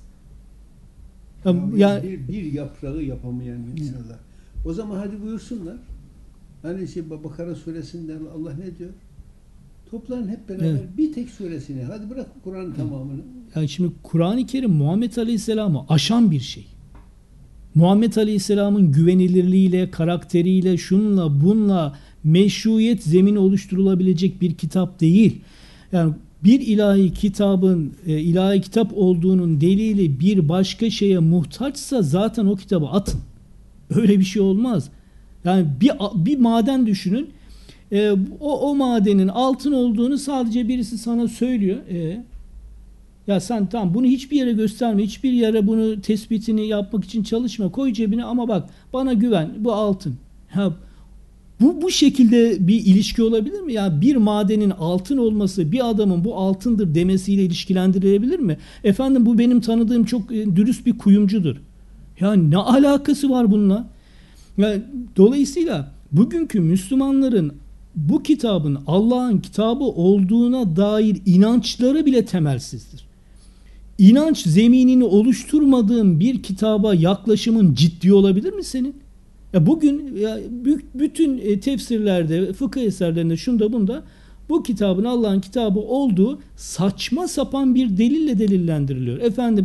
Bir yaprağı yapamayan insanlar. O zaman hadi buyursunlar. Hani Bakara suresinde Allah ne diyor? Toplanın hep beraber bir tek suresini. Hadi bırak Kur'an'ın tamamını. Yani şimdi Kur'an-ı Kerim Muhammed Aleyhisselam'ı aşan bir şey. Muhammed Aleyhisselam'ın güvenilirliğiyle, karakteriyle, şunla bunla meşruiyet zemini oluşturulabilecek bir kitap değil. Yani bir ilahi kitabın ilahi kitap olduğunun delili bir başka şeye muhtaçsa zaten o kitabı atın. Öyle bir şey olmaz. Yani bir maden düşünün. O madenin altın olduğunu sadece birisi sana söylüyor. Ya sen tamam bunu hiçbir yere gösterme, hiçbir yere bunu tespitini yapmak için çalışma, koy cebine ama bak bana güven, bu altın. Bu şekilde bir ilişki olabilir mi? Ya bir madenin altın olması bir adamın bu altındır demesiyle ilişkilendirilebilir mi? Efendim bu benim tanıdığım çok dürüst bir kuyumcudur. Ya ne alakası var bununla? Yani, dolayısıyla bugünkü Müslümanların bu kitabın Allah'ın kitabı olduğuna dair inançları bile temelsizdir. İnanç zeminini oluşturmadığın bir kitaba yaklaşımın ciddi olabilir mi senin? Bugün bütün tefsirlerde, fıkıh eserlerinde şunda bunda bu kitabın Allah'ın kitabı olduğu saçma sapan bir delille delillendiriliyor. Efendim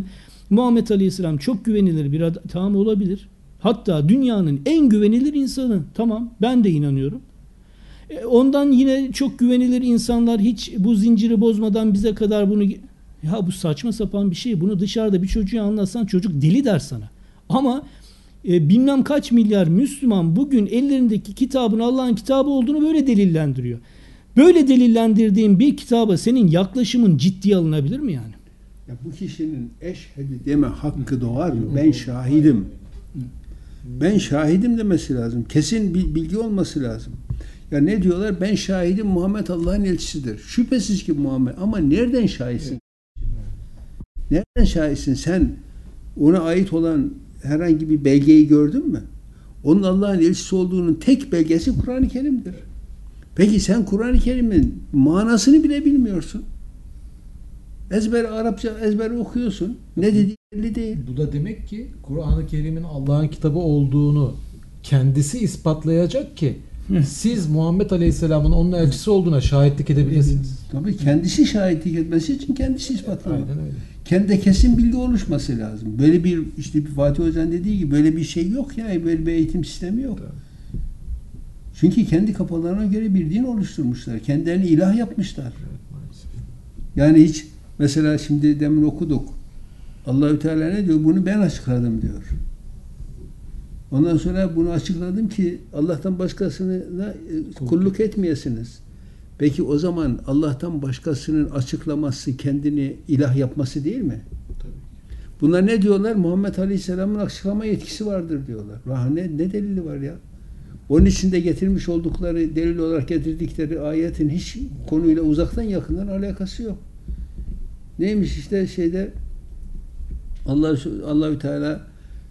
Muhammed Aleyhisselam çok güvenilir bir adam. Tamam, olabilir. Hatta dünyanın en güvenilir insanı. Tamam, ben de inanıyorum. Ondan yine çok güvenilir insanlar hiç bu zinciri bozmadan bize kadar bunu... Ya bu saçma sapan bir şey. Bunu dışarıda bir çocuğa anlatsan çocuk deli der sana. Ama bilmem kaç milyar Müslüman bugün ellerindeki kitabın Allah'ın kitabı olduğunu böyle delillendiriyor. Böyle delillendirdiğin bir kitaba senin yaklaşımın ciddiye alınabilir mi yani? Ya bu kişinin eşhedü deme hakkı doğar mı? Ben şahidim. Ben şahidim demesi lazım. Kesin bir bilgi olması lazım. Ya ne diyorlar? Ben şahidim, Muhammed Allah'ın elçisidir. Şüphesiz ki Muhammed. Ama nereden şahitsin? Nereden şahitsin? Sen ona ait olan herhangi bir belgeyi gördün mü? Onun Allah'ın elçisi olduğunun tek belgesi Kur'an-ı Kerim'dir. Peki sen Kur'an-ı Kerim'in manasını bile bilmiyorsun. Ezber Arapça ezber okuyorsun. Ne dediği belli değil. Bu da demek ki Kur'an-ı Kerim'in Allah'ın kitabı olduğunu kendisi ispatlayacak ki siz Muhammed Aleyhisselam'ın onun elçisi olduğuna şahitlik edebilirsiniz. Tabii kendisi şahitlik etmesi için kendisi ispatlamak. Aynen öyle. Kendi kesin bilgi oluşması lazım. Böyle bir işte bir Fatih Hoca'nın dediği gibi böyle bir şey yok ya. Böyle bir eğitim sistemi yok. Tabii. Çünkü kendi kafalarına göre bir din oluşturmuşlar. Kendilerini ilah yapmışlar. Evet, maalesef. Yani hiç mesela şimdi demin okuduk. Allahü Teala ne diyor? Bunu ben açıkladım diyor. Ondan sonra bunu açıkladım ki Allah'tan başkasına kulluk etmeyesiniz. Peki o zaman Allah'tan başkasının açıklaması kendini ilah yapması değil mi? Tabii. Bunlar ne diyorlar? Muhammed Aleyhisselam'ın açıklama yetkisi vardır diyorlar. Ne delili var ya? Onun içinde getirmiş oldukları, delil olarak getirdikleri ayetin hiç konuyla uzaktan yakından alakası yok. Neymiş işte şeyde Allahü Teala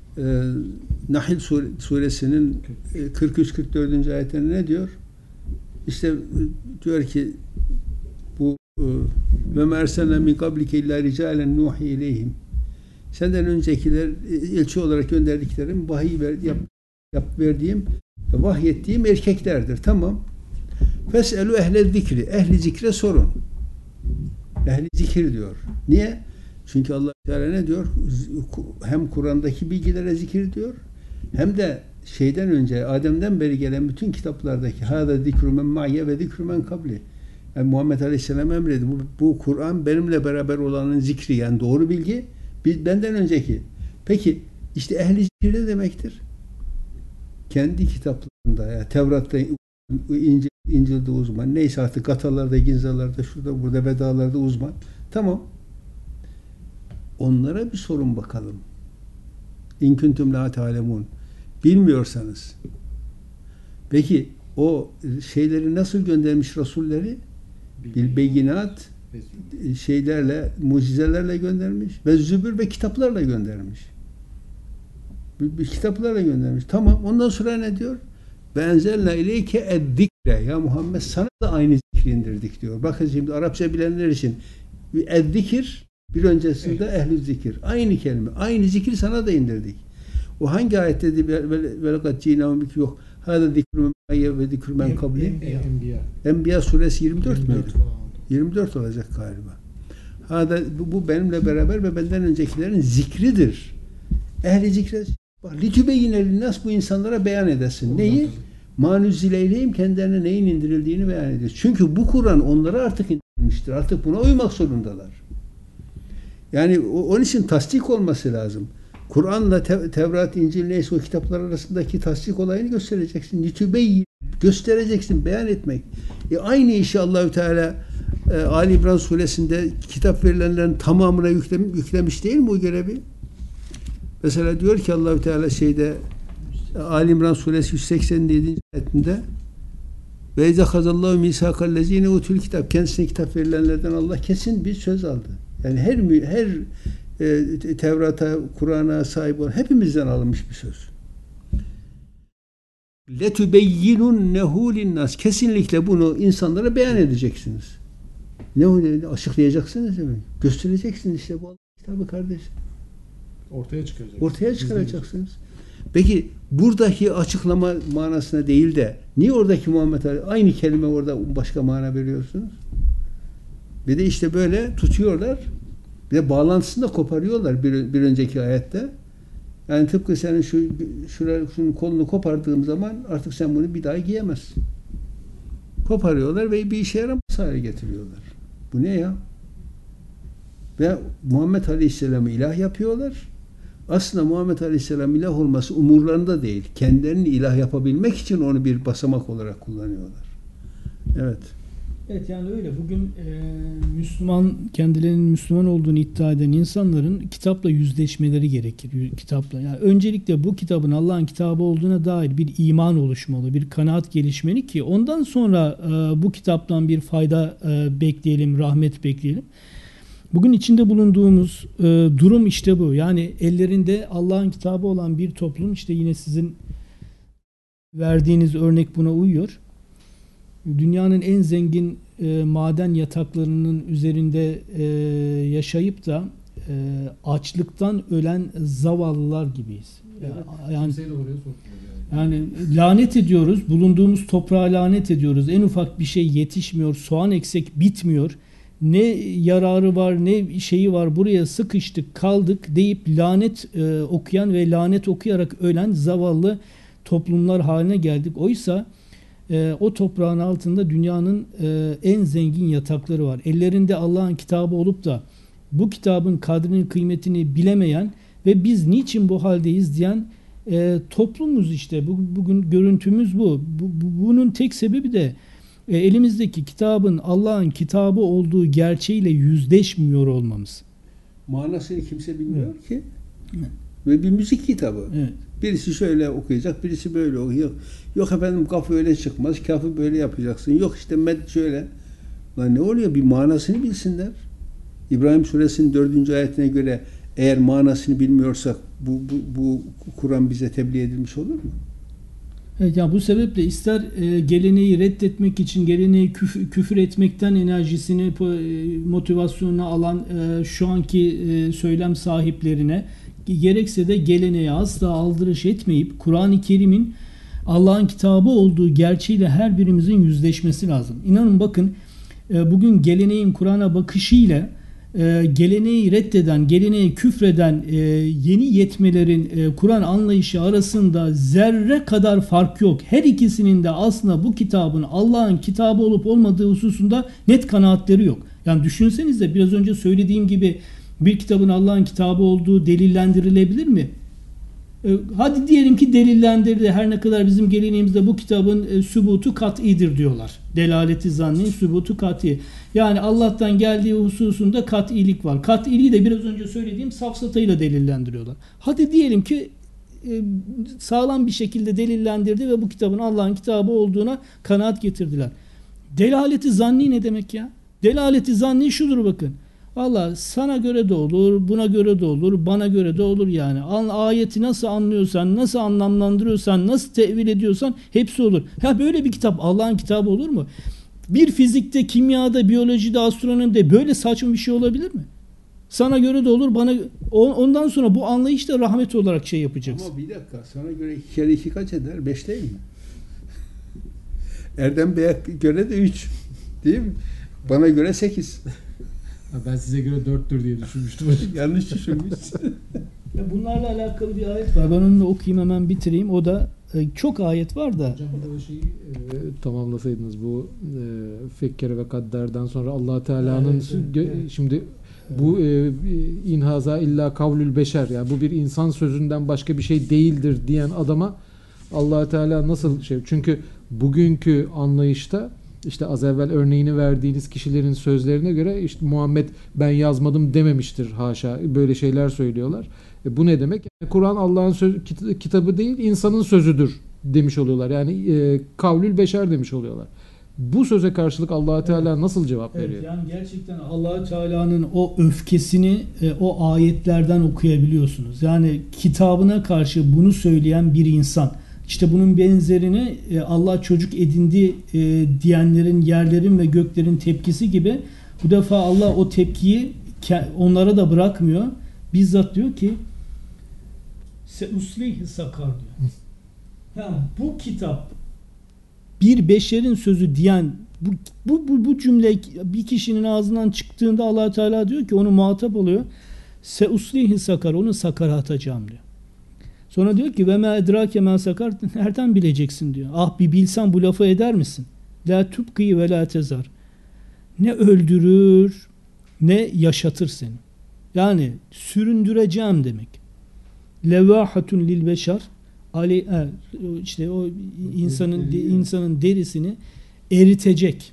Nahl suresinin 43-44. ayetlerinde ne diyor? İşte diyor ki bu ve mersene min kablike illa ricalen nuhi ileyhim. Senden öncekiler elçi olarak gönderdiklerim vahiy verdiğim vahyettiğim erkeklerdir. Tamam. Feselu ehle zikri. Ehli zikre sorun. Ehli zikir diyor. Niye? Çünkü Allah Teala ne diyor? Hem Kur'an'daki bilgilere zikir diyor, hem de şeyden önce Adem'den beri gelen bütün kitaplardaki hâzâ zikrü men ma'ye ve zikrü men kabli. Yani Muhammed Aleyhisselam emredi. Bu Kur'an benimle beraber olanın zikri, yani doğru bilgi benden önceki. Peki işte ehli zikir ne demektir? Kendi kitaplarında, yani Tevrat'ta, İncil'de uzman, neyse artık Gatalarda, Ginzalarda, şurada burada Vedalarda uzman. Tamam. Onlara bir sorun bakalım. İn kuntum la ta'lemun. Bilmiyorsanız. Peki o şeyleri nasıl göndermiş rasulleri? Bil beyinat şeylerle, mucizelerle göndermiş ve zübür ve kitaplarla göndermiş. Bir kitaplarla göndermiş. Tamam. Ondan sonra ne diyor? Ve enzelna ileyke ezzikre. Ya Muhammed sana da aynı zikri indirdik diyor. Bakın şimdi Arapça bilenler için ezzikir bir öncesinde ehl-i zikir. Aynı kelime. Aynı zikri sana da indirdik. O hangi ayet dedi? Velakat cinahum yok. Hâzâ zikrü men ve zikrü men kabli. Enbiya suresi 24 müydü? 24 olacak galiba. Bu benimle beraber ve benden öncekilerin zikridir. Ehli zikre litübeyyine nas, bu insanlara beyan edesin. Neyi? Manüzileyleyim, kendilerine neyin indirildiğini beyan ediyor. Çünkü bu Kur'an onlara artık indirilmiştir. Artık buna uymak zorundalar. Yani onun için tasdik olması lazım. Kur'an'la Tevrat, İncil neyse o kitaplar arasındaki tasdik olayını göstereceksin. Litübeyyin göstereceksin, beyan etmek. Aynı işi Allahü Teala Ali İmran suresinde kitap verilenlerin tamamına yüklemiş değil mi bu görevi? Mesela diyor ki Allahü Teala Ali İmran suresi 187. ayetinde ve izâ hazallahu misâkallezîne utul kitap, kendisine kitap verilenlerden Allah kesin bir söz aldı. Yani her Tevrat'a, Kur'an'a sahip olan hepimizden alınmış bir söz. لَتُبَيِّنُنَّهُ لِلنَّاسِ. Kesinlikle bunu insanlara beyan edeceksiniz. Ne açıklayacaksınız değil mi? Göstereceksiniz işte bu kitabı kardeşim. Ortaya çıkaracaksınız. Peki buradaki açıklama manasına değil de niye oradaki Muhammed Ali aynı kelime orada başka mana veriyorsunuz? Ve de işte böyle tutuyorlar. Bir de bağlantısını da koparıyorlar bir önceki ayette. Yani tıpkı senin şunun kolunu kopardığım zaman artık sen bunu bir daha giyemezsin. Koparıyorlar ve bir işe yaramaz hale getiriyorlar. Bu ne ya? Ve Muhammed Aleyhisselam'ı ilah yapıyorlar. Aslında Muhammed Aleyhisselam ilah olması umurlarında değil. Kendilerini ilah yapabilmek için onu bir basamak olarak kullanıyorlar. Evet. Evet, yani öyle. Bugün Müslüman, kendilerinin Müslüman olduğunu iddia eden insanların kitapla yüzleşmeleri gerekir. Kitapla. Yani öncelikle bu kitabın Allah'ın kitabı olduğuna dair bir iman oluşmalı, bir kanaat gelişmeli ki ondan sonra bu kitaptan bir fayda bekleyelim, rahmet bekleyelim. Bugün içinde bulunduğumuz durum işte bu. Yani ellerinde Allah'ın kitabı olan bir toplum, işte yine sizin verdiğiniz örnek buna uyuyor. Dünyanın en zengin maden yataklarının üzerinde yaşayıp da açlıktan ölen zavallılar gibiyiz. Yani lanet ediyoruz. Bulunduğumuz toprağa lanet ediyoruz. En ufak bir şey yetişmiyor. Soğan eksek bitmiyor. Ne yararı var, ne şeyi var. Buraya sıkıştık, kaldık deyip lanet okuyan ve lanet okuyarak ölen zavallı toplumlar haline geldik. Oysa o toprağın altında dünyanın en zengin yatakları var. Ellerinde Allah'ın kitabı olup da bu kitabın kadrini, kıymetini bilemeyen ve biz niçin bu haldeyiz diyen toplumuz işte. Bugün görüntümüz bu. Bunun tek sebebi de elimizdeki kitabın Allah'ın kitabı olduğu gerçeğiyle yüzleşmiyor olmamız. Manasını kimse bilmiyor ki. Evet. Ve bir müzik kitabı. Evet. Birisi şöyle okuyacak, birisi böyle okuyor. Yok efendim kafı öyle çıkmaz, kafı böyle yapacaksın. Yok işte şöyle. Lan ne oluyor? Bir manasını bilsinler. İbrahim Suresinin 4. ayetine göre eğer manasını bilmiyorsak bu Kur'an bize tebliğ edilmiş olur mu? Evet, yani bu sebeple ister geleneği reddetmek için geleneği küfür etmekten enerjisini, motivasyonunu alan şu anki söylem sahiplerine, gerekse de geleneğe asla aldırış etmeyip Kur'an-ı Kerim'in Allah'ın kitabı olduğu gerçeğiyle her birimizin yüzleşmesi lazım. İnanın bakın, bugün geleneğin Kur'an'a bakışıyla geleneği reddeden, geleneği küfreden yeni yetmelerin Kur'an anlayışı arasında zerre kadar fark yok. Her ikisinin de aslında bu kitabın Allah'ın kitabı olup olmadığı hususunda net kanaatleri yok. Yani düşünsenize, biraz önce söylediğim gibi bir kitabın Allah'ın kitabı olduğu delillendirilebilir mi? Hadi diyelim ki delillendirdi. Her ne kadar bizim geleneğimizde bu kitabın sübutu kat'idir diyorlar. Delaleti zanni, sübutu kat'i. Yani Allah'tan geldiği hususunda kat'ilik var. Kat'iliği de biraz önce söylediğim safsatayla delillendiriyorlar. Hadi diyelim ki sağlam bir şekilde delillendirdi ve bu kitabın Allah'ın kitabı olduğuna kanaat getirdiler. Delaleti zanni ne demek ya? Delaleti zanni şudur bakın. Allah sana göre de olur, buna göre de olur, bana göre de olur yani. Ayeti nasıl anlıyorsan, nasıl anlamlandırıyorsan, nasıl tevil ediyorsan hepsi olur. Ya böyle bir kitap Allah'ın kitabı olur mu? Bir fizikte, kimyada, biyolojide, astronomide böyle saçma bir şey olabilir mi? Sana göre de olur, bana ondan sonra bu anlayışla rahmet olarak şey yapacaksın. Ama bir dakika, sana göre 2 kere 2 kaç eder? 5 değil mi? Erdem Bey'e göre de 3. Değil mi? Bana göre 8. Ben size göre 4'tür diye düşünmüştüm. Yanlış düşünmüşsün. Bunlarla alakalı bir ayet var. Ben onu da okuyayım, hemen bitireyim. O da çok ayet var da. Hocam burada şeyi tamamlasaydınız, bu fekkere ve kadderden sonra Allah Teala'nın şimdi bu inhaza illa kavlül beşer, yani bu bir insan sözünden başka bir şey değildir diyen adama Allah Teala nasıl şey? Çünkü bugünkü anlayışta işte az evvel örneğini verdiğiniz kişilerin sözlerine göre işte Muhammed ben yazmadım dememiştir, haşa, böyle şeyler söylüyorlar. Bu ne demek? Kur'an Allah'ın kitabı değil, insanın sözüdür demiş oluyorlar. Yani kavlül beşer demiş oluyorlar. Bu söze karşılık Allah Teala nasıl cevap veriyor? Yani gerçekten Allah Teala'nın o öfkesini o ayetlerden okuyabiliyorsunuz. Yani kitabına karşı bunu söyleyen bir insan. İşte bunun benzerini Allah çocuk edindi diyenlerin, yerlerin ve göklerin tepkisi gibi bu defa Allah o tepkiyi onlara da bırakmıyor. Bizzat diyor ki Seuslihi sakar diyor. Yani bu kitap bir beşerin sözü diyen Bu cümle bir kişinin ağzından çıktığında Allah Teala diyor ki onu muhatap oluyor. Seuslihi sakar, onu sakara atacağım diyor. Sonra diyor ki ve ma edrake ma sakar, nereden bileceksin diyor. Ah bir bilsen bu lafı eder misin? La tubqi ve la tezar. Ne öldürür ne yaşatır seni. Yani süründüreceğim demek. Levahatun lil beşer, işte o insanın derisini eritecek.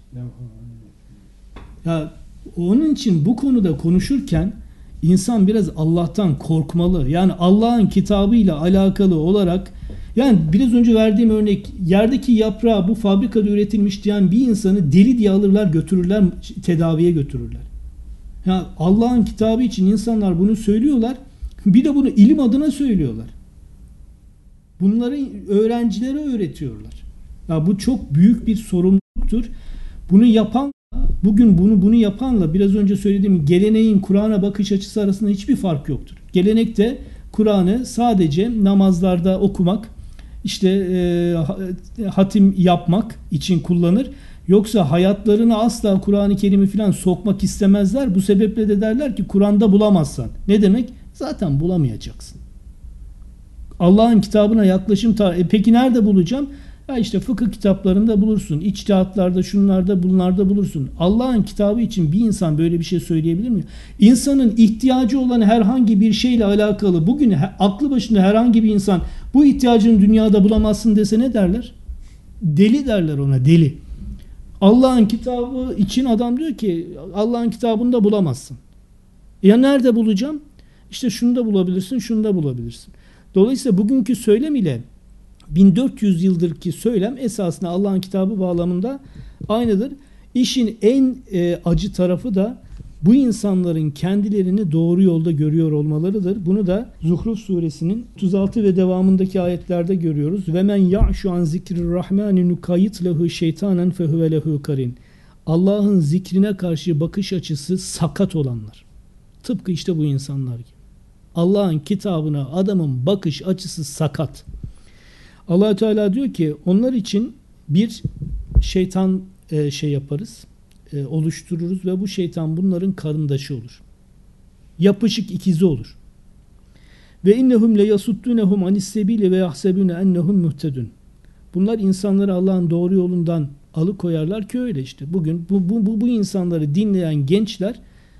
Ya onun için bu konuda konuşurken insan biraz Allah'tan korkmalı. Yani Allah'ın kitabıyla alakalı olarak, yani biraz önce verdiğim örnek, yerdeki yaprağı bu fabrikada üretilmiş diyen bir insanı deli diye alırlar, götürürler, tedaviye götürürler. Ya Allah'ın kitabı için insanlar bunu söylüyorlar. Bir de bunu ilim adına söylüyorlar. Bunları öğrencilere öğretiyorlar. Ya bu çok büyük bir sorumluluktur. Bunu yapan, bugün bunu yapanla biraz önce söylediğim geleneğin Kur'an'a bakış açısı arasında hiçbir fark yoktur. Gelenekte Kur'an'ı sadece namazlarda okumak, işte hatim yapmak için kullanır. Yoksa hayatlarını asla Kur'an-ı Kerim'i falan sokmak istemezler. Bu sebeple de derler ki Kur'an'da bulamazsan. Ne demek? Zaten bulamayacaksın. Allah'ın kitabına yaklaşım peki nerede bulacağım? Ya işte fıkıh kitaplarında bulursun. İçtihatlarda, şunlarda, bunlarda bulursun. Allah'ın kitabı için bir insan böyle bir şey söyleyebilir mi? İnsanın ihtiyacı olan herhangi bir şeyle alakalı bugün aklı başında herhangi bir insan bu ihtiyacını dünyada bulamazsın dese ne derler? Deli derler ona, deli. Allah'ın kitabı için adam diyor ki Allah'ın kitabında bulamazsın. Ya nerede bulacağım? İşte şunu da bulabilirsin, şunu da bulabilirsin. Dolayısıyla bugünkü söylem ile 1400 yıldırki söylem esasında Allah'ın kitabı bağlamında aynıdır. İşin en acı tarafı da bu insanların kendilerini doğru yolda görüyor olmalarıdır. Bunu da Zuhruf suresinin 36 ve devamındaki ayetlerde görüyoruz. Ve men ya'şu an zikrirrahmani nukayit lehu şeytanen fehuve lehu karin. Allah'ın zikrine karşı bakış açısı sakat olanlar. Tıpkı işte bu insanlar gibi. Allah'ın kitabına adamın bakış açısı sakat. Allah Teala diyor ki onlar için bir şeytan yaparız, oluştururuz ve bu şeytan bunların karındaşı olur. Yapışık ikizi olur. Ve innehum le yasuddunhum anis-sebili ve yahsebune ennehum muhtedun. Bunlar insanları Allah'ın doğru yolundan alıkoyarlar ki öyle işte. Bugün bu insanları dinleyen gençler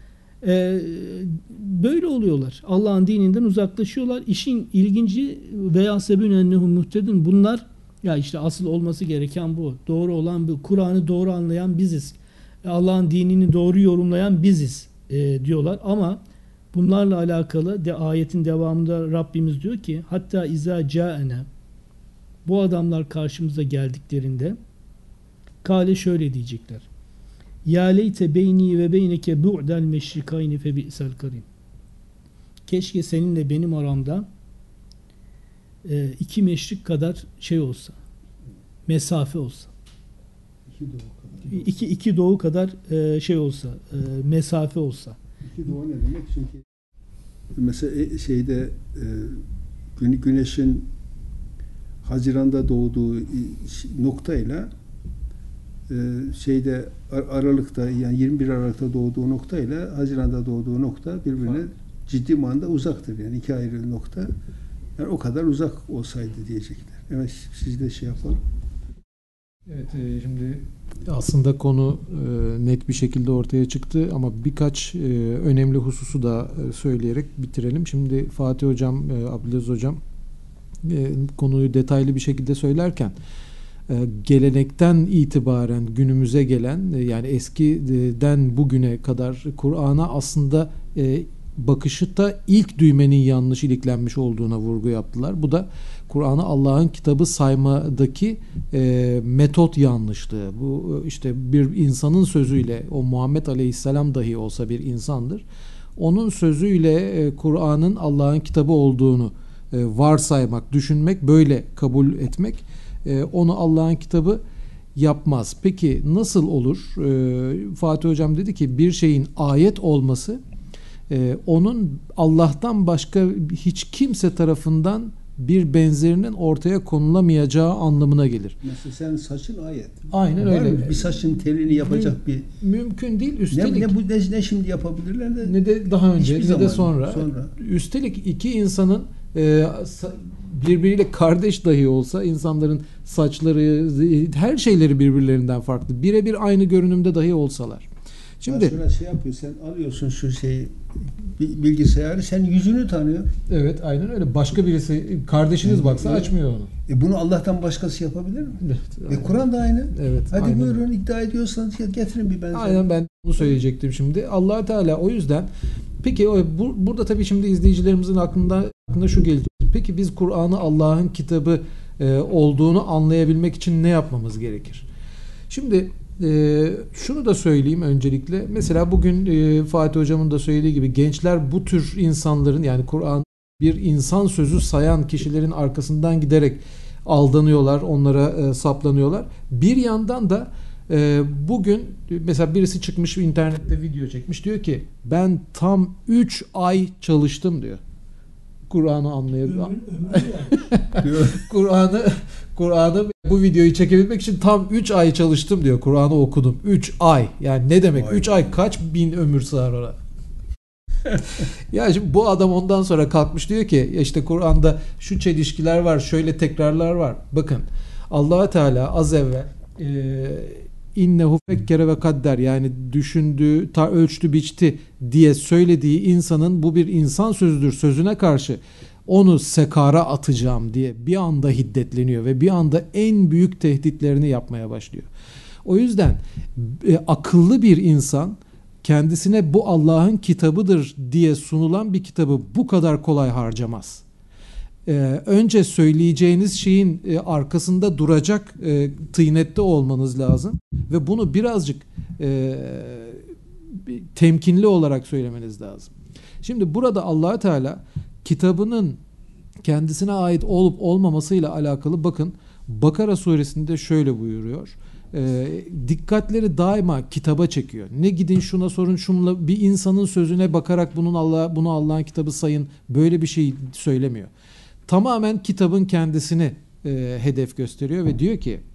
böyle oluyorlar. Allah'ın dininden uzaklaşıyorlar. İşin ilginci ve yahsebune ennehum muhtedun. Bunlar ya işte asıl olması gereken bu. Doğru olan bu. Kur'an'ı doğru anlayan biziz. Allah'ın dinini doğru yorumlayan biziz diyorlar. Ama bunlarla alakalı ayetin devamında Rabbimiz diyor ki hatta izâ câene, bu adamlar karşımıza geldiklerinde kâle şöyle diyecekler. Ya leyte beyni ve beyneke bu'del meşrikayni fe bi'sel karin. Keşke seninle benim aramda 2 meşrik kadar şey olsa. Mesafe olsa. 2 doğu kadar şey olsa. Mesafe olsa. 2 doğu ne demek? Çünkü mesela şeyde güneşin Haziran'da doğduğu noktayla şeyde Aralık'ta, yani 21 Aralık'ta doğduğu nokta ile Haziran'da doğduğu nokta birbirine ciddi manada uzaktır. Yani 2 ayrı nokta. Yani o kadar uzak olsaydı diyecekler. Evet, siz de şey yapalım. Evet, şimdi aslında konu net bir şekilde ortaya çıktı ama birkaç önemli hususu da söyleyerek bitirelim. Şimdi Fatih Hocam, Abdülaziz Hocam konuyu detaylı bir şekilde söylerken gelenekten itibaren günümüze gelen, yani eskiden bugüne kadar Kur'an'a aslında bakışta ilk düğmenin yanlış iliklenmiş olduğuna vurgu yaptılar. Bu da Kur'an'ı Allah'ın kitabı saymadaki metot yanlışlığı. Bu işte bir insanın sözüyle, o Muhammed Aleyhisselam dahi olsa bir insandır, onun sözüyle Kur'an'ın Allah'ın kitabı olduğunu varsaymak, düşünmek, böyle kabul etmek onu Allah'ın kitabı yapmaz. Peki nasıl olur? Fatih Hocam dedi ki bir şeyin ayet olması onun Allah'tan başka hiç kimse tarafından bir benzerinin ortaya konulamayacağı anlamına gelir. Mesela senin saçın ayet. Aynen Var öyle. mı? Bir saçın telini yapacak bir Mümkün değil. Üstelik ne şimdi yapabilirler de ne de daha önce hiçbir ne de zaman sonra. Üstelik iki insanın birbiriyle kardeş dahi olsa insanların saçları, her şeyleri birbirlerinden farklı. Birebir aynı görünümde dahi olsalar. Şimdi şöyle şey yapıyor, sen alıyorsun şu şeyi, bilgisayarı, sen yüzünü tanıyor. evet, aynen öyle. Başka birisi, kardeşiniz baksa açmıyor onu. Bunu Allah'tan başkası yapabilir mi? Evet, Kur'an da aynı. evet, Hadi aynen. buyurun, iddia ediyorsanız getirin bir benzer. Aynen, ben bunu söyleyecektim şimdi. Allah Teala o yüzden, peki burada tabii şimdi izleyicilerimizin aklında şu gelecek. Peki biz Kur'an'ı Allah'ın kitabı olduğunu anlayabilmek için ne yapmamız gerekir? Şimdi şunu da söyleyeyim öncelikle. Mesela bugün Fatih Hocam'ın da söylediği gibi gençler bu tür insanların, yani Kur'an bir insan sözü sayan kişilerin arkasından giderek aldanıyorlar, onlara saplanıyorlar. Bir yandan da bugün mesela birisi çıkmış internette video çekmiş, diyor ki ben tam 3 ay çalıştım diyor. Kur'an'ı anlayabiliyor. Kur'an'ı bu videoyu çekebilmek için tam 3 ay çalıştım diyor. Kur'an'ı okudum. 3 ay. Yani ne demek? 3 ay kaç bin ömür sığar ona? Ya şimdi bu adam ondan sonra kalkmış diyor ki işte Kur'an'da şu çelişkiler var, şöyle tekrarlar var. Bakın Allah Teala az evvel innehu fekkere ve kadder, yani düşündü, ölçtü, biçti diye söylediği insanın bu bir insan sözüdür sözüne karşı onu sekara atacağım diye bir anda hiddetleniyor ve bir anda en büyük tehditlerini yapmaya başlıyor. O yüzden akıllı bir insan kendisine bu Allah'ın kitabıdır diye sunulan bir kitabı bu kadar kolay harcamaz. Önce söyleyeceğiniz şeyin arkasında duracak tıynette olmanız lazım ve bunu birazcık temkinli olarak söylemeniz lazım. Şimdi burada Allah Teala kitabının kendisine ait olup olmamasıyla alakalı, bakın Bakara suresinde şöyle buyuruyor. Dikkatleri daima kitaba çekiyor. Ne gidin şuna sorun, şunla, bir insanın sözüne bakarak bunu Allah'ın kitabı sayın, böyle bir şey söylemiyor. Tamamen kitabın kendisini hedef gösteriyor ve diyor ki,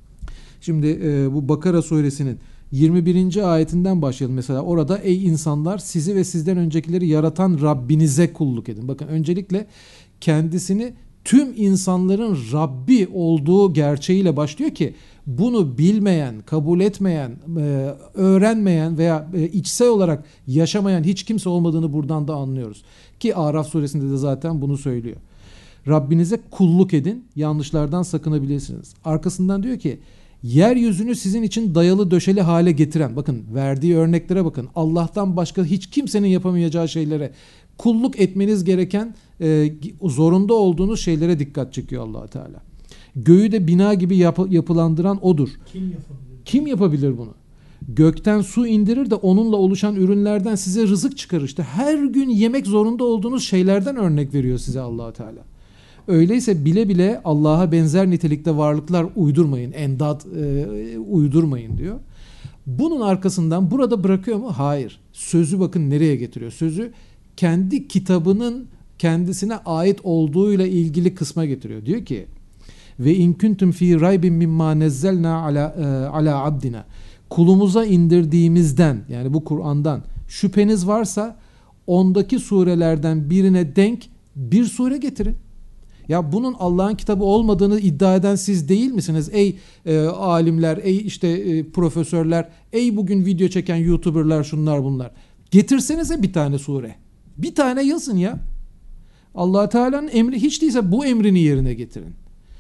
şimdi bu Bakara suresinin 21. ayetinden başlayalım mesela. Orada ey insanlar, sizi ve sizden öncekileri yaratan Rabbinize kulluk edin. Bakın öncelikle kendisini tüm insanların Rabbi olduğu gerçeğiyle başlıyor ki bunu bilmeyen, kabul etmeyen, öğrenmeyen veya içsel olarak yaşamayan hiç kimse olmadığını buradan da anlıyoruz. Ki Araf suresinde de zaten bunu söylüyor. Rabbinize kulluk edin, yanlışlardan sakınabilirsiniz. Arkasından diyor ki, yeryüzünü sizin için dayalı döşeli hale getiren, bakın verdiği örneklere bakın, Allah'tan başka hiç kimsenin yapamayacağı şeylere, kulluk etmeniz gereken zorunda olduğunuz şeylere dikkat çekiyor Allah Teala. Göğü de bina gibi yapılandıran odur. Kim yapabilir bunu? Gökten su indirir de onunla oluşan ürünlerden size rızık çıkarır. İşte her gün yemek zorunda olduğunuz şeylerden örnek veriyor size Allah Teala. Öyleyse bile bile Allah'a benzer nitelikte varlıklar uydurmayın, endat uydurmayın diyor. Bunun arkasından burada bırakıyor mu? Hayır. Sözü bakın nereye getiriyor? Sözü kendi kitabının kendisine ait olduğuyla ilgili kısma getiriyor. Diyor ki, ve in kuntum fi raybin mimma nezzelna ala abdina, kulumuza indirdiğimizden, yani bu Kur'an'dan şüpheniz varsa ondaki surelerden birine denk bir sure getirin. Ya bunun Allah'ın kitabı olmadığını iddia eden siz değil misiniz? Ey alimler, ey işte profesörler, ey bugün video çeken YouTuber'lar, şunlar bunlar. Getirsenize bir tane sure. Bir tane yazın ya. Allah Teala'nın emri, hiç değilse bu emrini yerine getirin.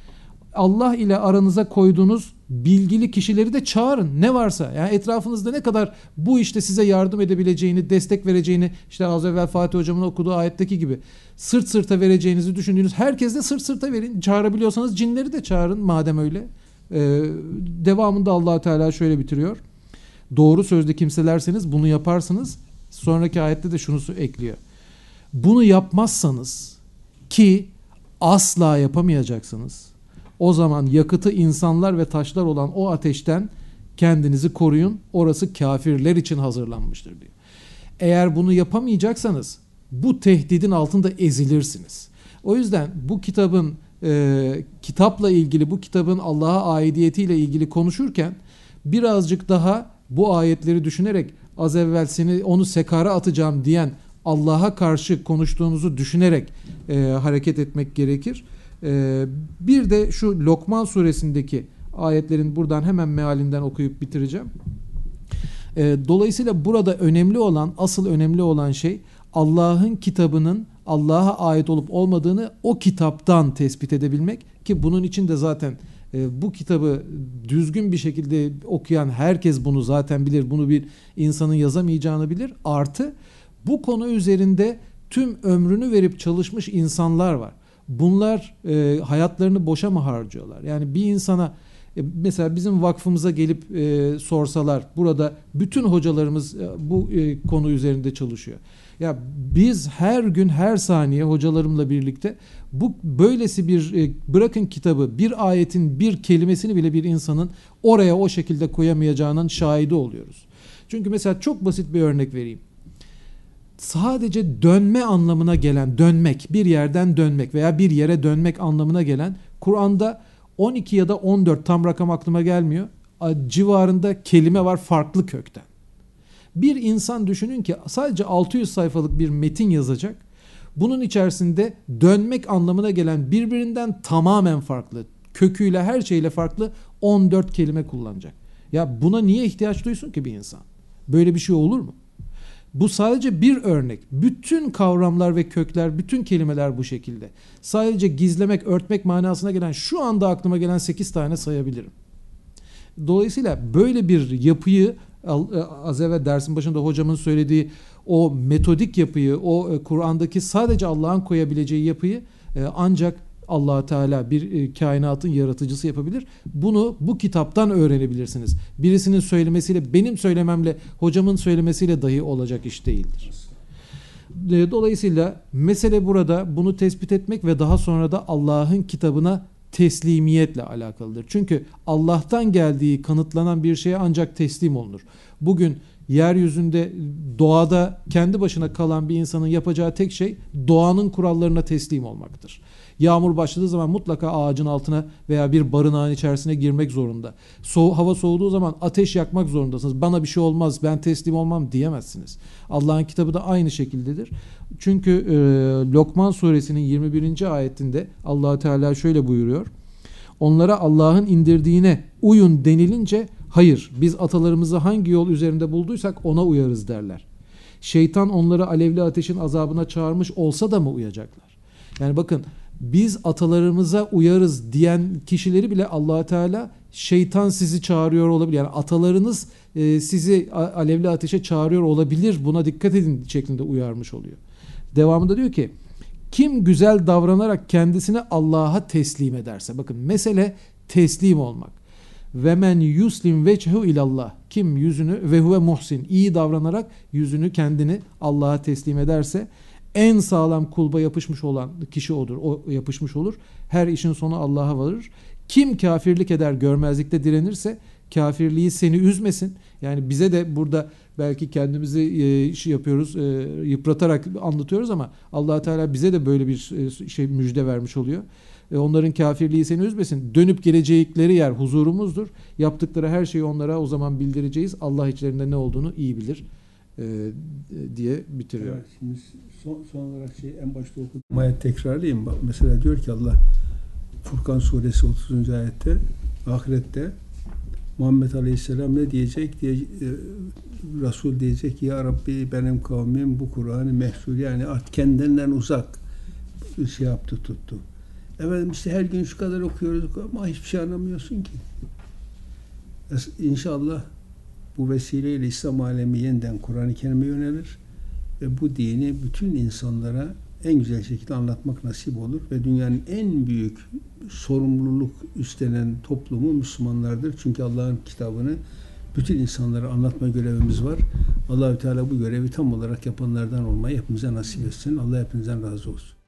Allah ile aranıza koyduğunuz bilgili kişileri de çağırın. Ne varsa. Yani etrafınızda ne kadar bu işte size yardım edebileceğini, destek vereceğini, işte az evvel Fatih Hocam'ın okuduğu ayetteki gibi sırt sırta vereceğinizi düşündüğünüz herkesle sırt sırta verin. Çağırabiliyorsanız cinleri de çağırın madem öyle. Devamında Allah Teala şöyle bitiriyor. Doğru sözde kimselerseniz bunu yaparsınız. Sonraki ayette de şunu ekliyor. Bunu yapmazsanız, ki asla yapamayacaksınız, o zaman yakıtı insanlar ve taşlar olan o ateşten kendinizi koruyun. Orası kafirler için hazırlanmıştır diyor. Eğer bunu yapamayacaksanız bu tehdidin altında ezilirsiniz. O yüzden bu kitabın kitapla ilgili, bu kitabın Allah'a aidiyetiyle ilgili konuşurken birazcık daha bu ayetleri düşünerek, az evvel onu sekara atacağım diyen Allah'a karşı konuştuğunuzu düşünerek hareket etmek gerekir. Bir de şu Lokman suresindeki ayetlerin buradan hemen mealinden okuyup bitireceğim. Dolayısıyla burada asıl önemli olan şey Allah'ın kitabının Allah'a ait olup olmadığını o kitaptan tespit edebilmek, ki bunun için de zaten bu kitabı düzgün bir şekilde okuyan herkes bunu zaten bilir. Bunu bir insanın yazamayacağını bilir. Artı bu konu üzerinde tüm ömrünü verip çalışmış insanlar var. Bunlar hayatlarını boşa mı harcıyorlar? Yani bir insana mesela bizim vakfımıza gelip sorsalar, burada bütün hocalarımız bu konu üzerinde çalışıyor. Ya biz her gün her saniye hocalarımla birlikte böylesi bir bırakın kitabı, bir ayetin bir kelimesini bile bir insanın oraya o şekilde koyamayacağının şahidi oluyoruz. Çünkü mesela çok basit bir örnek vereyim. Sadece dönme anlamına gelen, dönmek, bir yerden dönmek veya bir yere dönmek anlamına gelen Kur'an'da 12 ya da 14, tam rakam aklıma gelmiyor, civarında kelime var farklı kökten. Bir insan düşünün ki sadece 600 sayfalık bir metin yazacak. Bunun içerisinde dönmek anlamına gelen birbirinden tamamen farklı, köküyle her şeyle farklı 14 kelime kullanacak. Ya buna niye ihtiyaç duysun ki bir insan? Böyle bir şey olur mu? Bu sadece bir örnek. Bütün kavramlar ve kökler, bütün kelimeler bu şekilde. Sadece gizlemek, örtmek manasına gelen, şu anda aklıma gelen 8 tane sayabilirim. Dolayısıyla böyle bir yapıyı, az evvel dersin başında hocamın söylediği o metodik yapıyı, o Kur'an'daki sadece Allah'ın koyabileceği yapıyı ancak Allah Teala bir kainatın yaratıcısı yapabilir. Bunu bu kitaptan öğrenebilirsiniz. Birisinin söylemesiyle, benim söylememle, hocamın söylemesiyle dahi olacak iş değildir. Dolayısıyla mesele burada bunu tespit etmek ve daha sonra da Allah'ın kitabına teslimiyetle alakalıdır. Çünkü Allah'tan geldiği kanıtlanan bir şeye ancak teslim olunur. Bugün yeryüzünde, doğada kendi başına kalan bir insanın yapacağı tek şey doğanın kurallarına teslim olmaktır. Yağmur başladığı zaman mutlaka ağacın altına veya bir barınağın içerisine girmek zorunda. Hava soğuduğu zaman ateş yakmak zorundasınız. Bana bir şey olmaz, ben teslim olmam diyemezsiniz. Allah'ın kitabı da aynı şekildedir. Çünkü Lokman suresinin 21. ayetinde Allah Teala şöyle buyuruyor. Onlara Allah'ın indirdiğine uyun denilince hayır, biz atalarımızı hangi yol üzerinde bulduysak ona uyarız derler. Şeytan onları alevli ateşin azabına çağırmış olsa da mı uyacaklar? Yani bakın, biz atalarımıza uyarız diyen kişileri bile Allah Teala şeytan sizi çağırıyor olabilir. Yani atalarınız sizi alevli ateşe çağırıyor olabilir. Buna dikkat edin şeklinde uyarmış oluyor. Devamında diyor ki, kim güzel davranarak kendisini Allah'a teslim ederse, bakın mesele teslim olmak. Ve men yuslim vechehu ilallah, kim yüzünü ve huve muhsin, iyi davranarak yüzünü, kendini Allah'a teslim ederse, en sağlam kulba yapışmış olan kişi odur. O yapışmış olur. Her işin sonu Allah'a varır. Kim kafirlik eder, görmezlikte direnirse, kafirliği seni üzmesin. Yani bize de burada belki kendimizi yapıyoruz, yıpratarak anlatıyoruz ama Allah Teala bize de böyle bir şey müjde vermiş oluyor. Onların kafirliği seni üzmesin. Dönüp gelecekleri yer huzurumuzdur. Yaptıkları her şeyi onlara o zaman bildireceğiz. Allah içlerinde ne olduğunu iyi bilir diye bitiriyor. Evet, şimdi son olarak en başta okuduğum ayet tekrarlayayım. Bak, mesela diyor ki Allah Furkan suresi 30. ayette, ahirette Muhammed Aleyhisselam ne diyecek? Resul diyecek, ya Rabbi benim kavmim bu Kur'an'ı mehsul, yani artık kendinden uzak şey yaptı, tuttu. Efendim işte her gün şu kadar okuyoruz ama hiçbir şey anlamıyorsun ki. İnşallah bu vesileyle İslam alemi yeniden Kur'an-ı Kerim'e yönelir ve bu dini bütün insanlara en güzel şekilde anlatmak nasip olur ve dünyanın en büyük sorumluluk üstlenen toplumu Müslümanlardır. Çünkü Allah'ın kitabını bütün insanlara anlatma görevimiz var. Allah-u Teala bu görevi tam olarak yapanlardan olmayı hepimize nasip etsin. Allah hepinizden razı olsun.